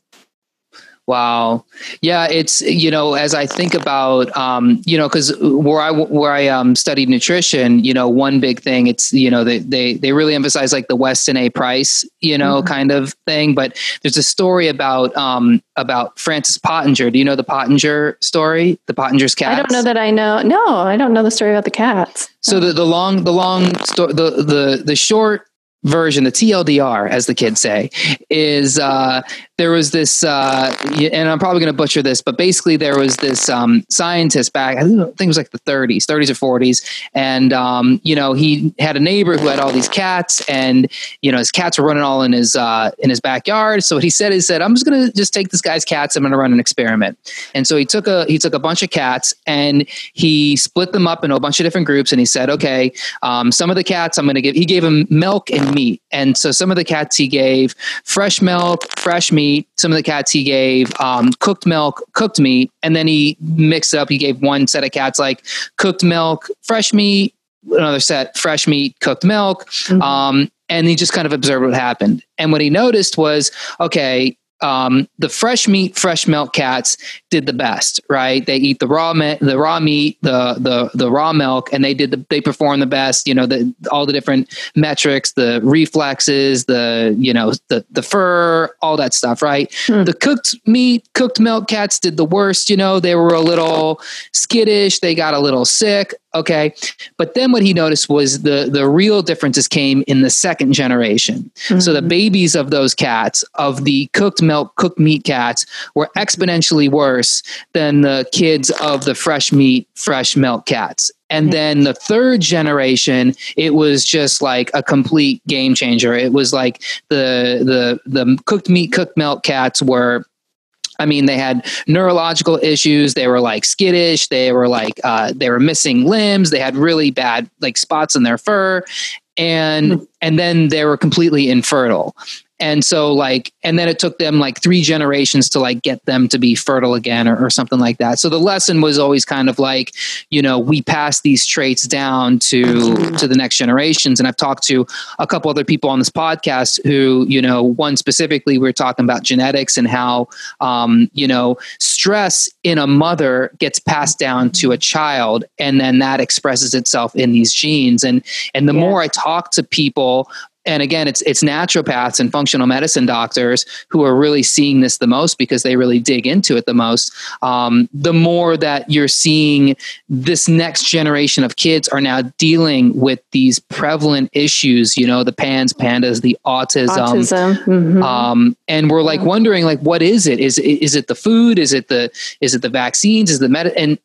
Wow. Yeah. It's, you know, as I think about, um, you know, cause where I, where I, um, studied nutrition, you know, one big thing, it's, you know, they, they, they really emphasize like the Weston A. Price, you know, mm-hmm. kind of thing. But there's a story about, um, about Francis Pottinger. Do you know the Pottinger story? The Pottinger's cats? I don't know that I know. No, I don't know the story about the cats. So the, the long, the long story, the, the, the short version, the T L D R, as the kids say, is uh, there was this, uh, and I'm probably going to butcher this, but basically there was this um, scientist back, I think it was like the thirties, thirties or forties. And, um, you know, he had a neighbor who had all these cats, and, you know, his cats were running all in his, uh, in his backyard. So what he said, he said, I'm just going to just take this guy's cats. I'm going to run an experiment. And so he took a, he took a bunch of cats and he split them up into a bunch of different groups. And he said, okay, um, some of the cats I'm going to give, he gave them milk and meat. And so some of the cats he gave fresh milk, fresh meat. Some of the cats he gave um, cooked milk, cooked meat. And then he mixed up. He gave one set of cats like cooked milk, fresh meat, another set, fresh meat, cooked milk. Mm-hmm. Um, and he just kind of observed what happened. And what he noticed was, okay, um, the fresh meat, fresh milk cats did the best, right? They eat the raw meat, the raw meat, the, the, the raw milk, and they did the, they perform the best, you know, the, all the different metrics, the reflexes, the, you know, the, the fur, all that stuff, right? Hmm. The cooked meat, cooked milk cats did the worst, you know, they were a little skittish. They got a little sick. Okay. But then what he noticed was the, the real differences came in the second generation. Mm-hmm. So the babies of those cats, of the cooked milk, cooked meat cats, were exponentially worse than the kids of the fresh meat, fresh milk cats. And then the third generation, it was just like a complete game changer. It was like the, the, the cooked meat, cooked milk cats were, I mean, they had neurological issues. They were like skittish. They were like, uh, they were missing limbs. They had really bad like spots in their fur. And, mm-hmm. and then they were completely infertile. And so like, and then it took them like three generations to like get them to be fertile again or, or something like that. So the lesson was always kind of like, you know, we pass these traits down to, to the next generations. And I've talked to a couple other people on this podcast who, you know, one specifically, we were talking about genetics and how, um, you know, stress in a mother gets passed down to a child, and then that expresses itself in these genes. And, and the yeah. more I talk to people, and again, it's it's naturopaths and functional medicine doctors who are really seeing this the most because they really dig into it the most. Um, the more that you're seeing this next generation of kids are now dealing with these prevalent issues, you know, the PANS, PANDAS, the autism. autism. Mm-hmm. Um, and we're like wondering, like, what is it? Is is it the food? Is it the is it the vaccines? Is it the med? And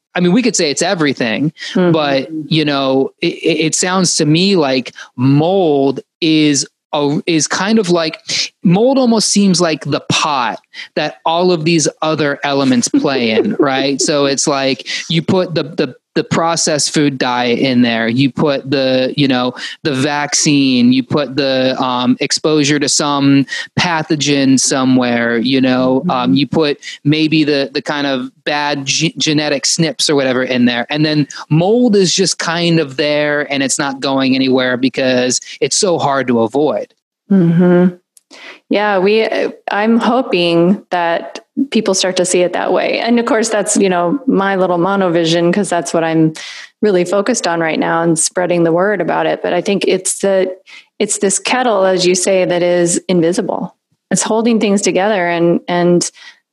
I mean, we could say it's everything, mm-hmm. but you know, it, it sounds to me like mold is a, is kind of like mold almost seems like the pot that all of these other elements play in, right? So it's like you put the, the, the processed food diet in there, you put the, you know, the vaccine, you put the um, exposure to some pathogen somewhere, you know, mm-hmm. um, you put maybe the, the kind of bad g- genetic S N Ps or whatever in there. And then mold is just kind of there and it's not going anywhere because it's so hard to avoid. Mm-hmm. Yeah, we, I'm hoping that people start to see it that way. And of course, that's, you know, my little monovision, because that's what I'm really focused on right now and spreading the word about it. But I think it's the, it's this kettle, as you say, that is invisible. It's holding things together and, and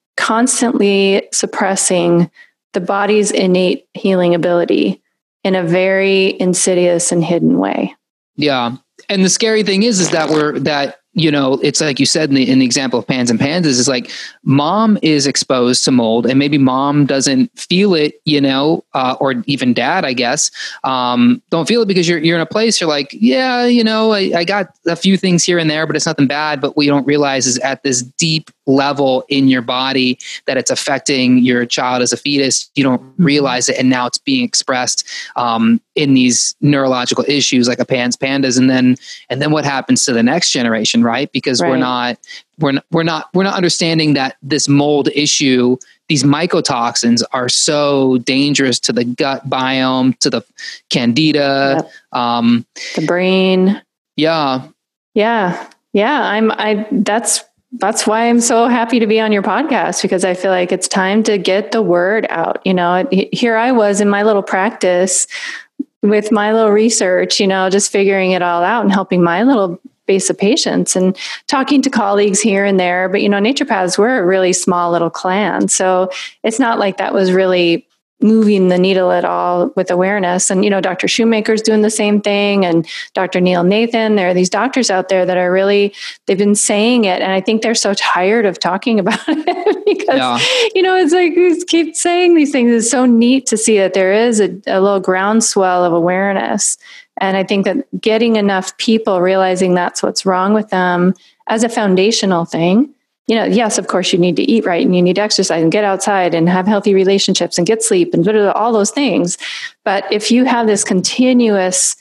constantly suppressing the body's innate healing ability in a very insidious and hidden way. Yeah. And the scary thing is, is that we're, that, you know, it's like you said in the, in the example of Pans and Pandas, is like mom is exposed to mold and maybe mom doesn't feel it, you know, uh, or even dad, I guess, um, don't feel it because you're, you're in a place you're like, yeah, you know, I, I got a few things here and there, but it's nothing bad. But what you don't realize is at this deep level in your body that it's affecting your child as a fetus. You don't realize it. And now it's being expressed um, in these neurological issues like a Pans Pandas. And then, and then what happens to the next generation, right? Because right. we're not, we're not, we're not, we're not understanding that this mold issue, these mycotoxins are so dangerous to the gut biome, to the candida, yep. um, the brain. Yeah. Yeah. Yeah. I'm, I, that's, That's why I'm so happy to be on your podcast, because I feel like it's time to get the word out. You know, here I was in my little practice with my little research, you know, just figuring it all out and helping my little base of patients and talking to colleagues here and there. But, you know, naturopaths, we're a really small little clan. So it's not like that was really moving the needle at all with awareness. And, you know, Doctor Shoemaker's doing the same thing, and Doctor Neil Nathan, there are these doctors out there that are really, they've been saying it. And I think they're so tired of talking about it because, yeah. you know, it's like, we keep saying these things. It's so neat to see that there is a, a little groundswell of awareness. And I think that getting enough people realizing that's what's wrong with them as a foundational thing. You know, yes, of course, you need to eat right and you need to exercise and get outside and have healthy relationships and get sleep and all those things. But if you have this continuous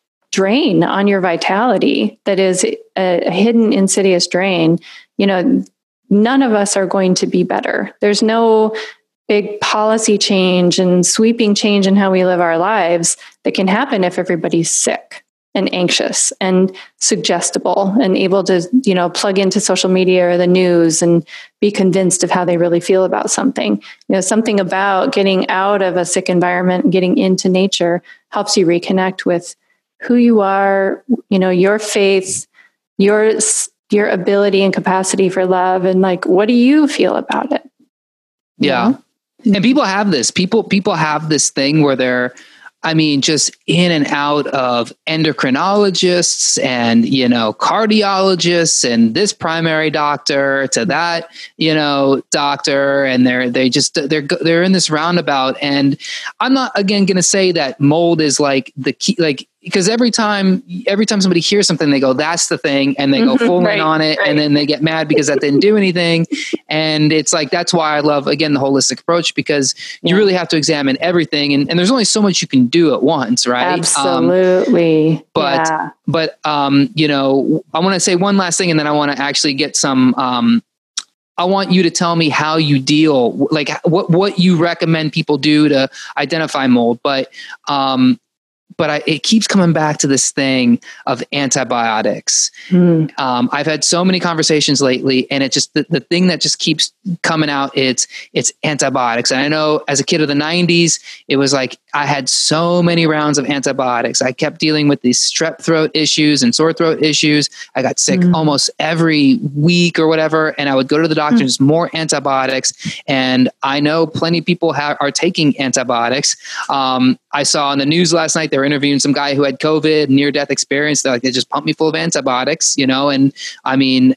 drain on your vitality that is a hidden, insidious drain, you know, none of us are going to be better. There's no big policy change and sweeping change in how we live our lives that can happen if everybody's sick and anxious and suggestible and able to, you know, plug into social media or the news and be convinced of how they really feel about something. You know, something about getting out of a sick environment and getting into nature helps you reconnect with who you are, you know, your faith, your, your ability and capacity for love. And like, what do you feel about it? Yeah. You know? And people have this, people, people have this thing where they're, I mean, just in and out of endocrinologists and, you know, cardiologists and this primary doctor to that, you know, doctor. And they're, they just, they're, they're in this roundabout. And I'm not, again, going to say that mold is like the key, like, because every time, every time somebody hears something, they go, that's the thing. And they go full right, in on it. Right. And then they get mad because that didn't do anything. And it's like, that's why I love, again, the holistic approach, because you really have to examine everything. And, and there's only so much you can do at once, right? Absolutely. Um, but, yeah. but, um, you know, I want to say one last thing, and then I want to actually get some, um, I want you to tell me how you deal, like what, what you recommend people do to identify mold. But, um, But I, it keeps coming back to this thing of antibiotics. Mm. Um, I've had so many conversations lately, and it just the, the thing that just keeps coming out, it's it's antibiotics. And I know as a kid of the nineties, it was like I had so many rounds of antibiotics. I kept dealing with these strep throat issues and sore throat issues. I got sick mm. almost every week or whatever, and I would go to the doctor, mm. just more antibiotics. And I know plenty of people have, are taking antibiotics. Um, I saw on the news last night, they were interviewing some guy who had COVID, near death experience. They're like, they just pumped me full of antibiotics, you know? And I mean,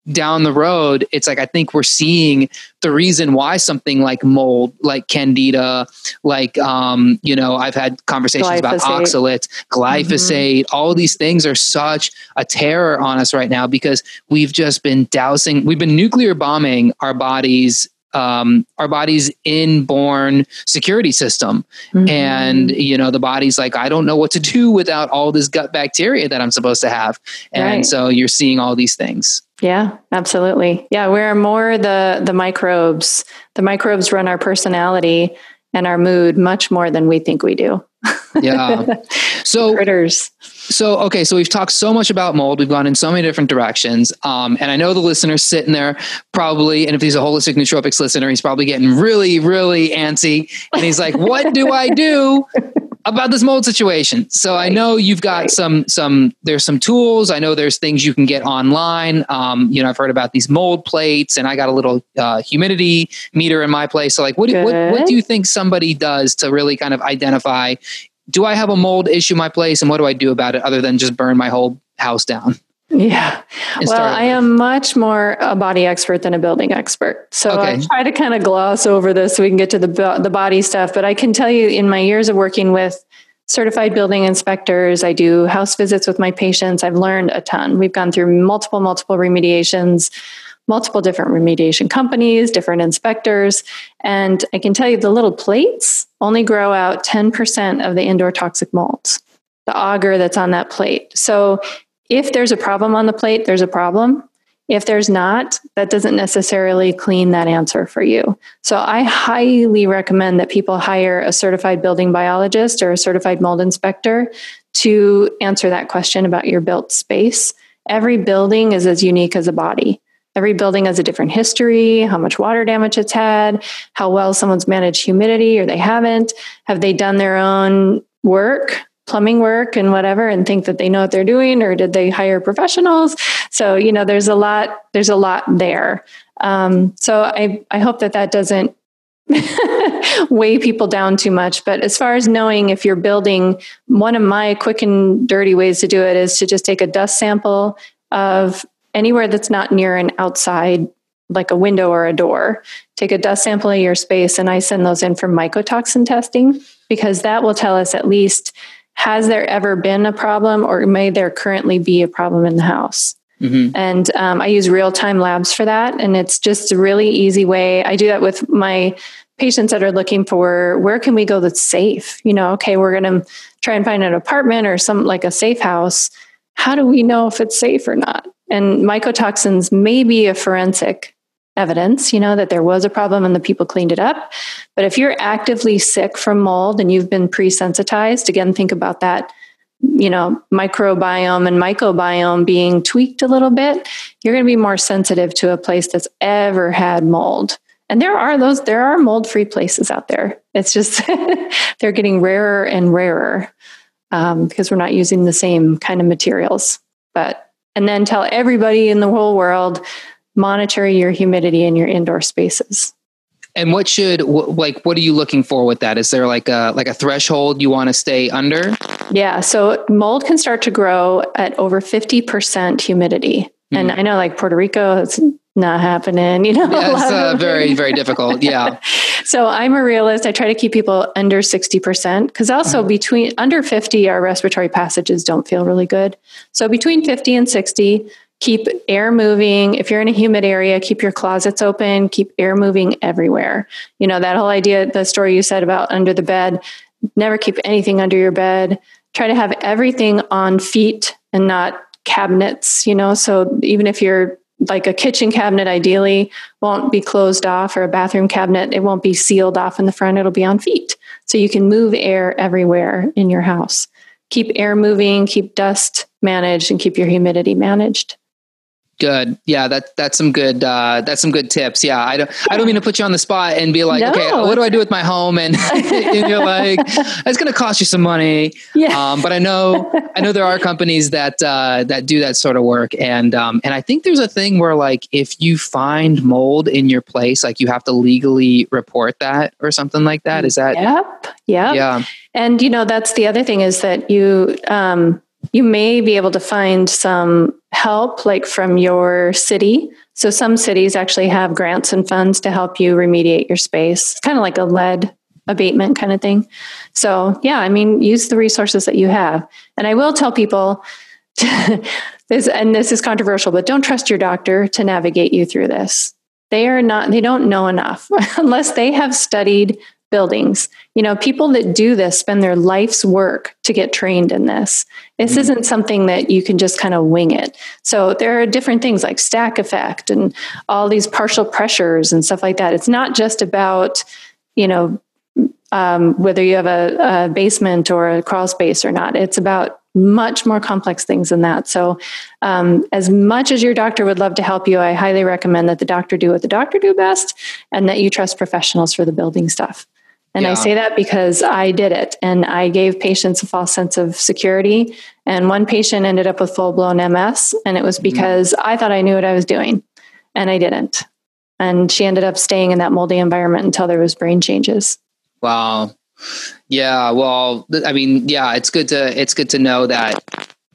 down the road, it's like, I think we're seeing the reason why something like mold, like Candida, like, um, you know, I've had conversations glyphosate. about oxalates, glyphosate, mm-hmm. all these things are such a terror on us right now because we've just been dousing, we've been nuclear bombing our bodies, um, our body's inborn security system. Mm-hmm. And, you know, the body's like, I don't know what to do without all this gut bacteria that I'm supposed to have. And right. so you're seeing all these things. Yeah, absolutely. Yeah, we're more the the microbes. The microbes run our personality and our mood much more than we think we do. Yeah. So critters. So, okay. So we've talked so much about mold. We've gone in so many different directions. Um, and I know the listener's sitting there probably, and if he's a holistic nootropics listener, he's probably getting really, really antsy. And he's like, what do I do about this mold situation? So I know you've got right. some, some, there's some tools. I know there's things you can get online. Um, you know, I've heard about these mold plates, and I got a little uh, humidity meter in my place. So like, what do, what, what do you think somebody does to really kind of identify, do I have a mold issue in my place, and what do I do about it other than just burn my whole house down? Yeah. Well, I am much more a body expert than a building expert. So okay. I try to kind of gloss over this so we can get to the the body stuff. But I can tell you, in my years of working with certified building inspectors, I do house visits with my patients. I've learned a ton. We've gone through multiple, multiple remediations, multiple different remediation companies, different inspectors. And I can tell you the little plates only grow out ten percent of the indoor toxic molds, the agar that's on that plate. So if there's a problem on the plate, there's a problem. If there's not, that doesn't necessarily clean that answer for you. So I highly recommend that people hire a certified building biologist or a certified mold inspector to answer that question about your built space. Every building is as unique as a body. Every building has a different history, how much water damage it's had, how well someone's managed humidity or they haven't. Have they done their own work, plumbing work and whatever, and think that they know what they're doing, or did they hire professionals? So, you know, there's a lot, there's a lot there. Um, so I, I hope that that doesn't weigh people down too much. But as far as knowing if you're building, one of my quick and dirty ways to do it is to just take a dust sample of anywhere that's not near an outside, like a window or a door. Take a dust sample of your space, and I send those in for mycotoxin testing, because that will tell us at least, has there ever been a problem, or may there currently be a problem in the house? Mm-hmm. And um, I use real-time labs for that. And it's just a really easy way. I do that with my patients that are looking for, where can we go that's safe? You know, okay, we're going to try and find an apartment or some like a safe house. How do we know if it's safe or not? And mycotoxins may be a forensic evidence, you know, that there was a problem and the people cleaned it up. But if you're actively sick from mold and you've been pre-sensitized, again, think about that, you know, microbiome and mycobiome being tweaked a little bit, you're going to be more sensitive to a place that's ever had mold. And there are those, there are mold-free places out there. It's just, they're getting rarer and rarer um, because we're not using the same kind of materials. But, and then tell everybody in the whole world, monitor your humidity in your indoor spaces. And what should, like, what are you looking for with that? Is there like a, like a threshold you want to stay under? Yeah. So mold can start to grow at over fifty percent humidity. Mm. And I know like Puerto Rico, it's not happening, you know. Yeah, it's uh, very, very difficult. Yeah. So I'm a realist. I try to keep people under sixty percent, because also mm-hmm. between under fifty, our respiratory passages don't feel really good. So between fifty and sixty, keep air moving. If you're in a humid area, keep your closets open, keep air moving everywhere. You know, that whole idea, the story you said about under the bed, never keep anything under your bed. Try to have everything on feet and not cabinets, you know, so even if you're like a kitchen cabinet, ideally won't be closed off, or a bathroom cabinet, it won't be sealed off in the front, it'll be on feet. So you can move air everywhere in your house. Keep air moving, keep dust managed, and keep your humidity managed. Good. Yeah, that that's some good uh, that's some good tips. Yeah, I don't I don't mean to put you on the spot and be like, no. okay, what do I do with my home? And, and you're like, it's going to cost you some money. Yeah. Um, but I know I know there are companies that uh, that do that sort of work, and um, and I think there's a thing where like if you find mold in your place, like you have to legally report that or something like that. Is that? Yep. Yep. Yeah. And you know that's the other thing is that you. Um, you may be able to find some help like from your city. So some cities actually have grants and funds to help you remediate your space. It's kind of like a lead abatement kind of thing. So yeah, I mean, use the resources that you have. And I will tell people, this, and this is controversial, but don't trust your doctor to navigate you through this. They are not, they don't know enough unless they have studied buildings. You know, people that do this spend their life's work to get trained in this. This mm-hmm. isn't something that you can just kind of wing it. So there are different things like stack effect and all these partial pressures and stuff like that. It's not just about, you know, um, whether you have a, a basement or a crawl space or not. It's about much more complex things than that. So um, as much as your doctor would love to help you, I highly recommend that the doctor do what the doctor do best and that you trust professionals for the building stuff. And yeah. I say that because I did it and I gave patients a false sense of security. And one patient ended up with full-blown M S. And it was because mm-hmm. I thought I knew what I was doing and I didn't. And she ended up staying in that moldy environment until there was brain changes. Wow. Yeah. Well, I mean, yeah, it's good to, it's good to know that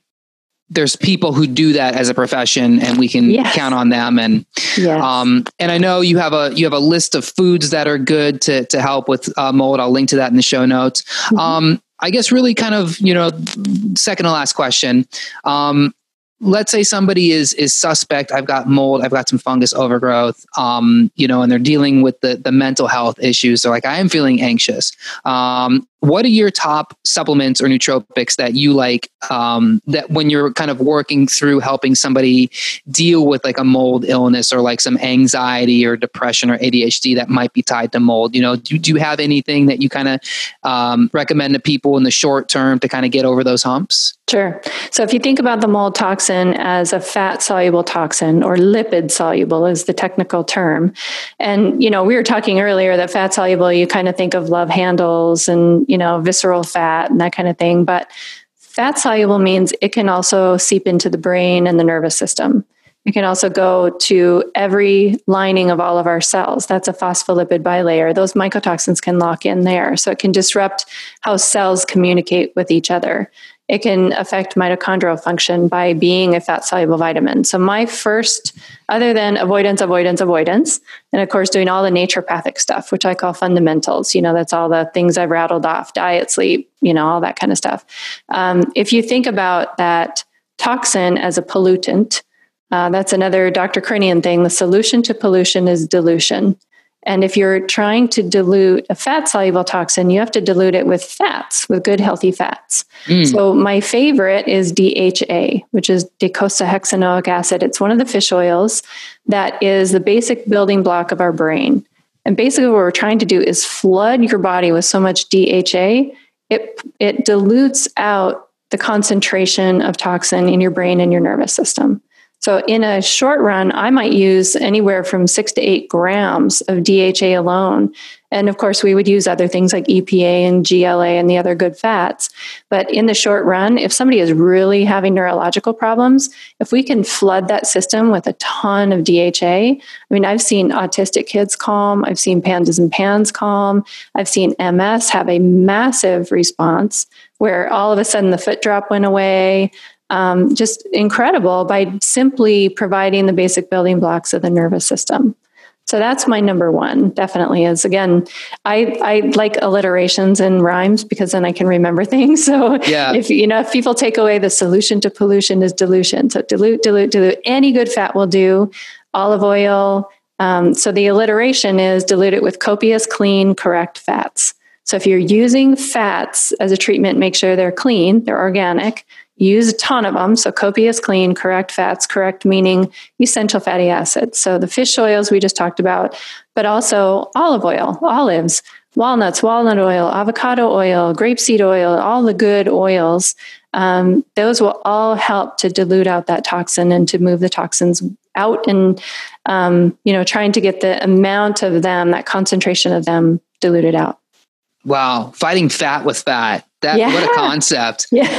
there's people who do that as a profession and we can yes. count on them. And, yes. um, and I know you have a, you have a list of foods that are good to, to help with uh, mold. I'll link to that in the show notes. Mm-hmm. Um, I guess really kind of, you know, second to last question. Um, let's say somebody is, is suspect. I've got mold, I've got some fungus overgrowth, um, you know, and they're dealing with the, the mental health issues. So like, I am feeling anxious. Um, what are your top supplements or nootropics that you like, um, that when you're kind of working through helping somebody deal with like a mold illness or like some anxiety or depression or A D H D that might be tied to mold? You know, do, do you have anything that you kind of um, recommend to people in the short term to kind of get over those humps? Sure. So if you think about the mold toxin as a fat soluble toxin, or lipid soluble is the technical term. And, you know, we were talking earlier that fat soluble, you kind of think of love handles and, you know, visceral fat and that kind of thing. But fat soluble means it can also seep into the brain and the nervous system. It can also go to every lining of all of our cells. That's a phospholipid bilayer. Those mycotoxins can lock in there. So it can disrupt how cells communicate with each other. It can affect mitochondrial function by being a fat-soluble vitamin. So my first, other than avoidance, avoidance, avoidance, and of course doing all the naturopathic stuff, which I call fundamentals, you know, that's all the things I've rattled off, diet, sleep, you know, all that kind of stuff. Um, if you think about that toxin as a pollutant, uh, that's another Doctor Cranian thing. The solution to pollution is dilution. And if you're trying to dilute a fat-soluble toxin, you have to dilute it with fats, with good, healthy fats. Mm. So my favorite is D H A, which is docosahexaenoic acid. It's one of the fish oils that is the basic building block of our brain. And basically what we're trying to do is flood your body with so much D H A, it, it dilutes out the concentration of toxin in your brain and your nervous system. So in a short run, I might use anywhere from six to eight grams of D H A alone. And of course, we would use other things like E P A and G L A and the other good fats. But in the short run, if somebody is really having neurological problems, if we can flood that system with a ton of D H A, I mean, I've seen autistic kids calm. I've seen pandas and pans calm. I've seen M S have a massive response where all of a sudden the foot drop went away. Um, just incredible by simply providing the basic building blocks of the nervous system. So that's my number one, definitely is, again, I, I like alliterations and rhymes because then I can remember things. So yeah. if, you know, if people take away the solution to pollution is dilution. So dilute, dilute, dilute, any good fat will do. Olive oil. Um, so the alliteration is dilute it with copious, clean, correct fats. So if you're using fats as a treatment, make sure they're clean, they're organic. Use a ton of them. So copious, clean, correct fats, correct meaning essential fatty acids. So the fish oils we just talked about, but also olive oil, olives, walnuts, walnut oil, avocado oil, grapeseed oil, all the good oils. Um, those will all help to dilute out that toxin and to move the toxins out and, um, you know, trying to get the amount of them, that concentration of them diluted out. Wow. Fighting fat with fat. That, yeah. What a concept. Yeah.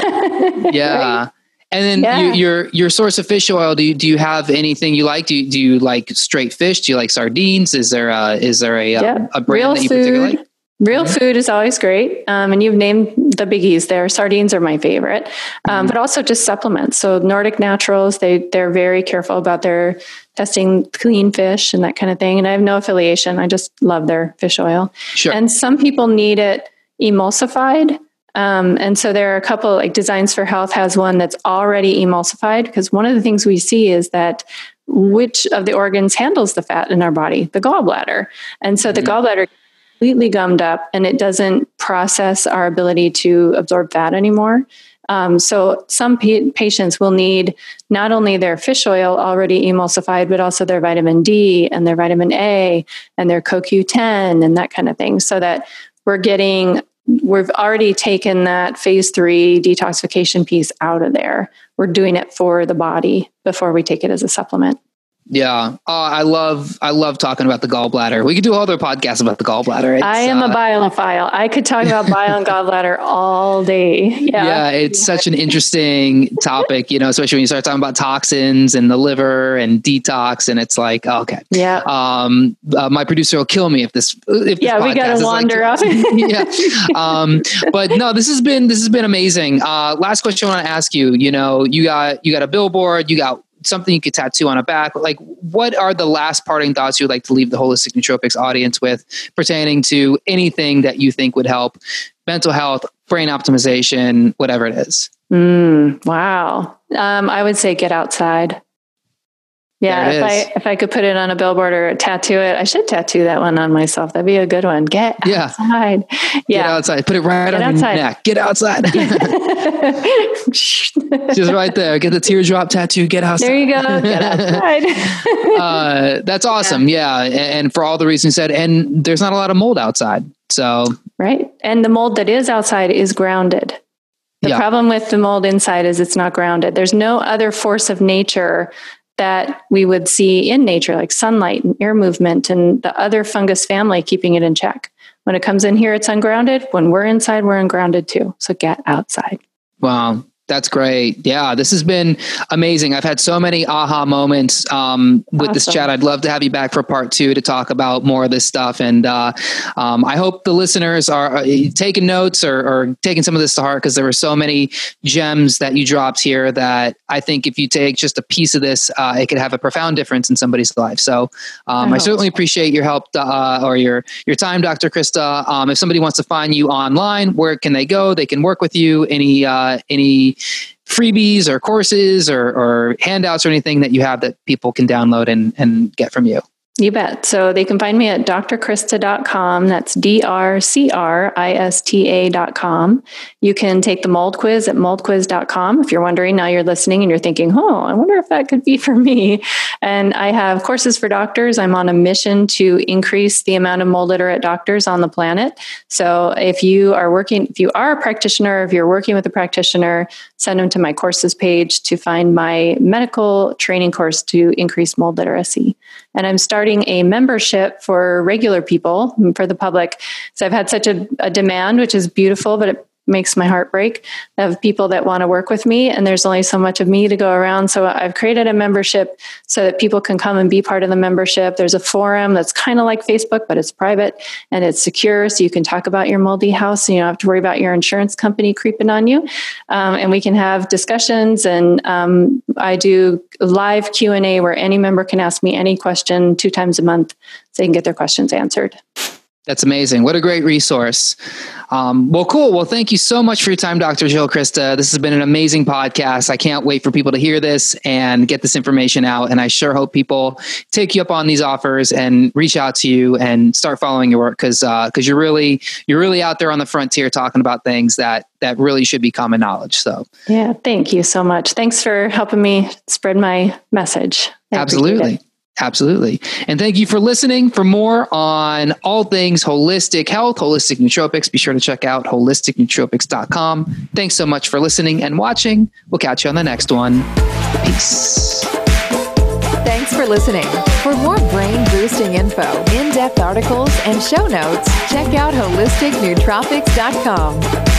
Yeah. Right. And then yeah. you, your, your source of fish oil, do you, do you have anything you like? Do you, do you like straight fish? Do you like sardines? Is there a, is there a, yeah. a, a brand real that you food, particularly like? Real Mm-hmm. food is always great. Um, and you've named the biggies there. Sardines are my favorite, um, mm-hmm. but also just supplements. So Nordic Naturals, they, they're very careful about their testing clean fish and that kind of thing. And I have no affiliation. I just love their fish oil. Sure. And some people need it emulsified. Um, and so there are a couple, like Designs for Health has one that's already emulsified, because one of the things we see is that which of the organs handles the fat in our body? The gallbladder. And so mm-hmm. the gallbladder completely gummed up, and it doesn't process our ability to absorb fat anymore. Um, so some pa- patients will need not only their fish oil already emulsified, but also their vitamin D and their vitamin A and their C O Q ten and that kind of thing, so that we're getting, we've already taken that phase three detoxification piece out of there. We're doing it for the body before we take it as a supplement. Yeah. Oh, I love, I love talking about the gallbladder. We could do other podcasts about the gallbladder. It's, I am uh, a biolophile. I could talk about bile and gallbladder all day. Yeah. Yeah. It's yeah. such an interesting topic, you know, especially when you start talking about toxins and the liver and detox. And it's like, oh, okay. Yeah. Um, uh, my producer will kill me if this, if this yeah, we got to wander like, off. yeah. Um, but no, this has been, this has been amazing. Uh, last question I want to ask you, you know, you got, you got a billboard, you got something you could tattoo on a back. Like, what are the last parting thoughts you'd like to leave the Holistic Nootropics audience with pertaining to anything that you think would help mental health, brain optimization, whatever it is? Mm, wow. Um, I would say get outside. Yeah, if I if I could put it on a billboard or tattoo it, I should tattoo that one on myself. That'd be a good one. Get yeah. outside. Yeah. Get outside. Put it right Get on outside. your neck. Get outside. Just right there. Get the teardrop tattoo. Get outside. There you go. Get outside. uh, that's awesome. Yeah. yeah. And for all the reasons you said, and there's not a lot of mold outside. So right. And the mold that is outside is grounded. The yeah. problem with the mold inside is it's not grounded. There's no other force of nature that we would see in nature, like sunlight and air movement and the other fungus family keeping it in check. When it comes in here, it's ungrounded. When we're inside, we're ungrounded too. So get outside. Wow. That's great. Yeah, this has been amazing. I've had so many aha moments um, with awesome. This chat. I'd love to have you back for part two to talk about more of this stuff. And uh, um, I hope the listeners are uh, taking notes or, or taking some of this to heart, because there were so many gems that you dropped here that I think if you take just a piece of this, uh, it could have a profound difference in somebody's life. So um, I, I certainly so. appreciate your help uh, or your, your time, Doctor Krista. Um, if somebody wants to find you online, where can they go? They can work with you. Any, uh, any, freebies or courses or, or handouts or anything that you have that people can download and, and get from you? You bet. So they can find me at d r krista dot com. That's D R C R I S T A dot com. You can take the mold quiz at mold quiz dot com. If you're wondering, now you're listening and you're thinking, oh, I wonder if that could be for me. And I have courses for doctors. I'm on a mission to increase the amount of mold literate doctors on the planet. So if you are working, if you are a practitioner, if you're working with a practitioner, send them to my courses page to find my medical training course to increase mold literacy. And I'm starting a membership for regular people, for the public. So I've had such a, a demand, which is beautiful, but it makes my heart break, of people that want to work with me. And there's only so much of me to go around. So I've created a membership so that people can come and be part of the membership. There's a forum that's kind of like Facebook, but it's private and it's secure. So you can talk about your moldy house and you don't have to worry about your insurance company creeping on you. Um, and we can have discussions. And um, I do live Q and A where any member can ask me any question two times a month so they can get their questions answered. That's amazing. What a great resource. Um, well, cool. Well, thank you so much for your time, Doctor Jill Krista. This has been an amazing podcast. I can't wait for people to hear this and get this information out. And I sure hope people take you up on these offers and reach out to you and start following your work, because uh, because you're really you're really out there on the frontier talking about things that that really should be common knowledge. So yeah, thank you so much. Thanks for helping me spread my message. I Absolutely. Absolutely. And thank you for listening. For more on all things holistic health, holistic nootropics, be sure to check out holistic nootropics dot com. Thanks so much for listening and watching. We'll catch you on the next one. Peace. Thanks for listening. For more brain-boosting info, in-depth articles, and show notes, check out holistic nootropics dot com.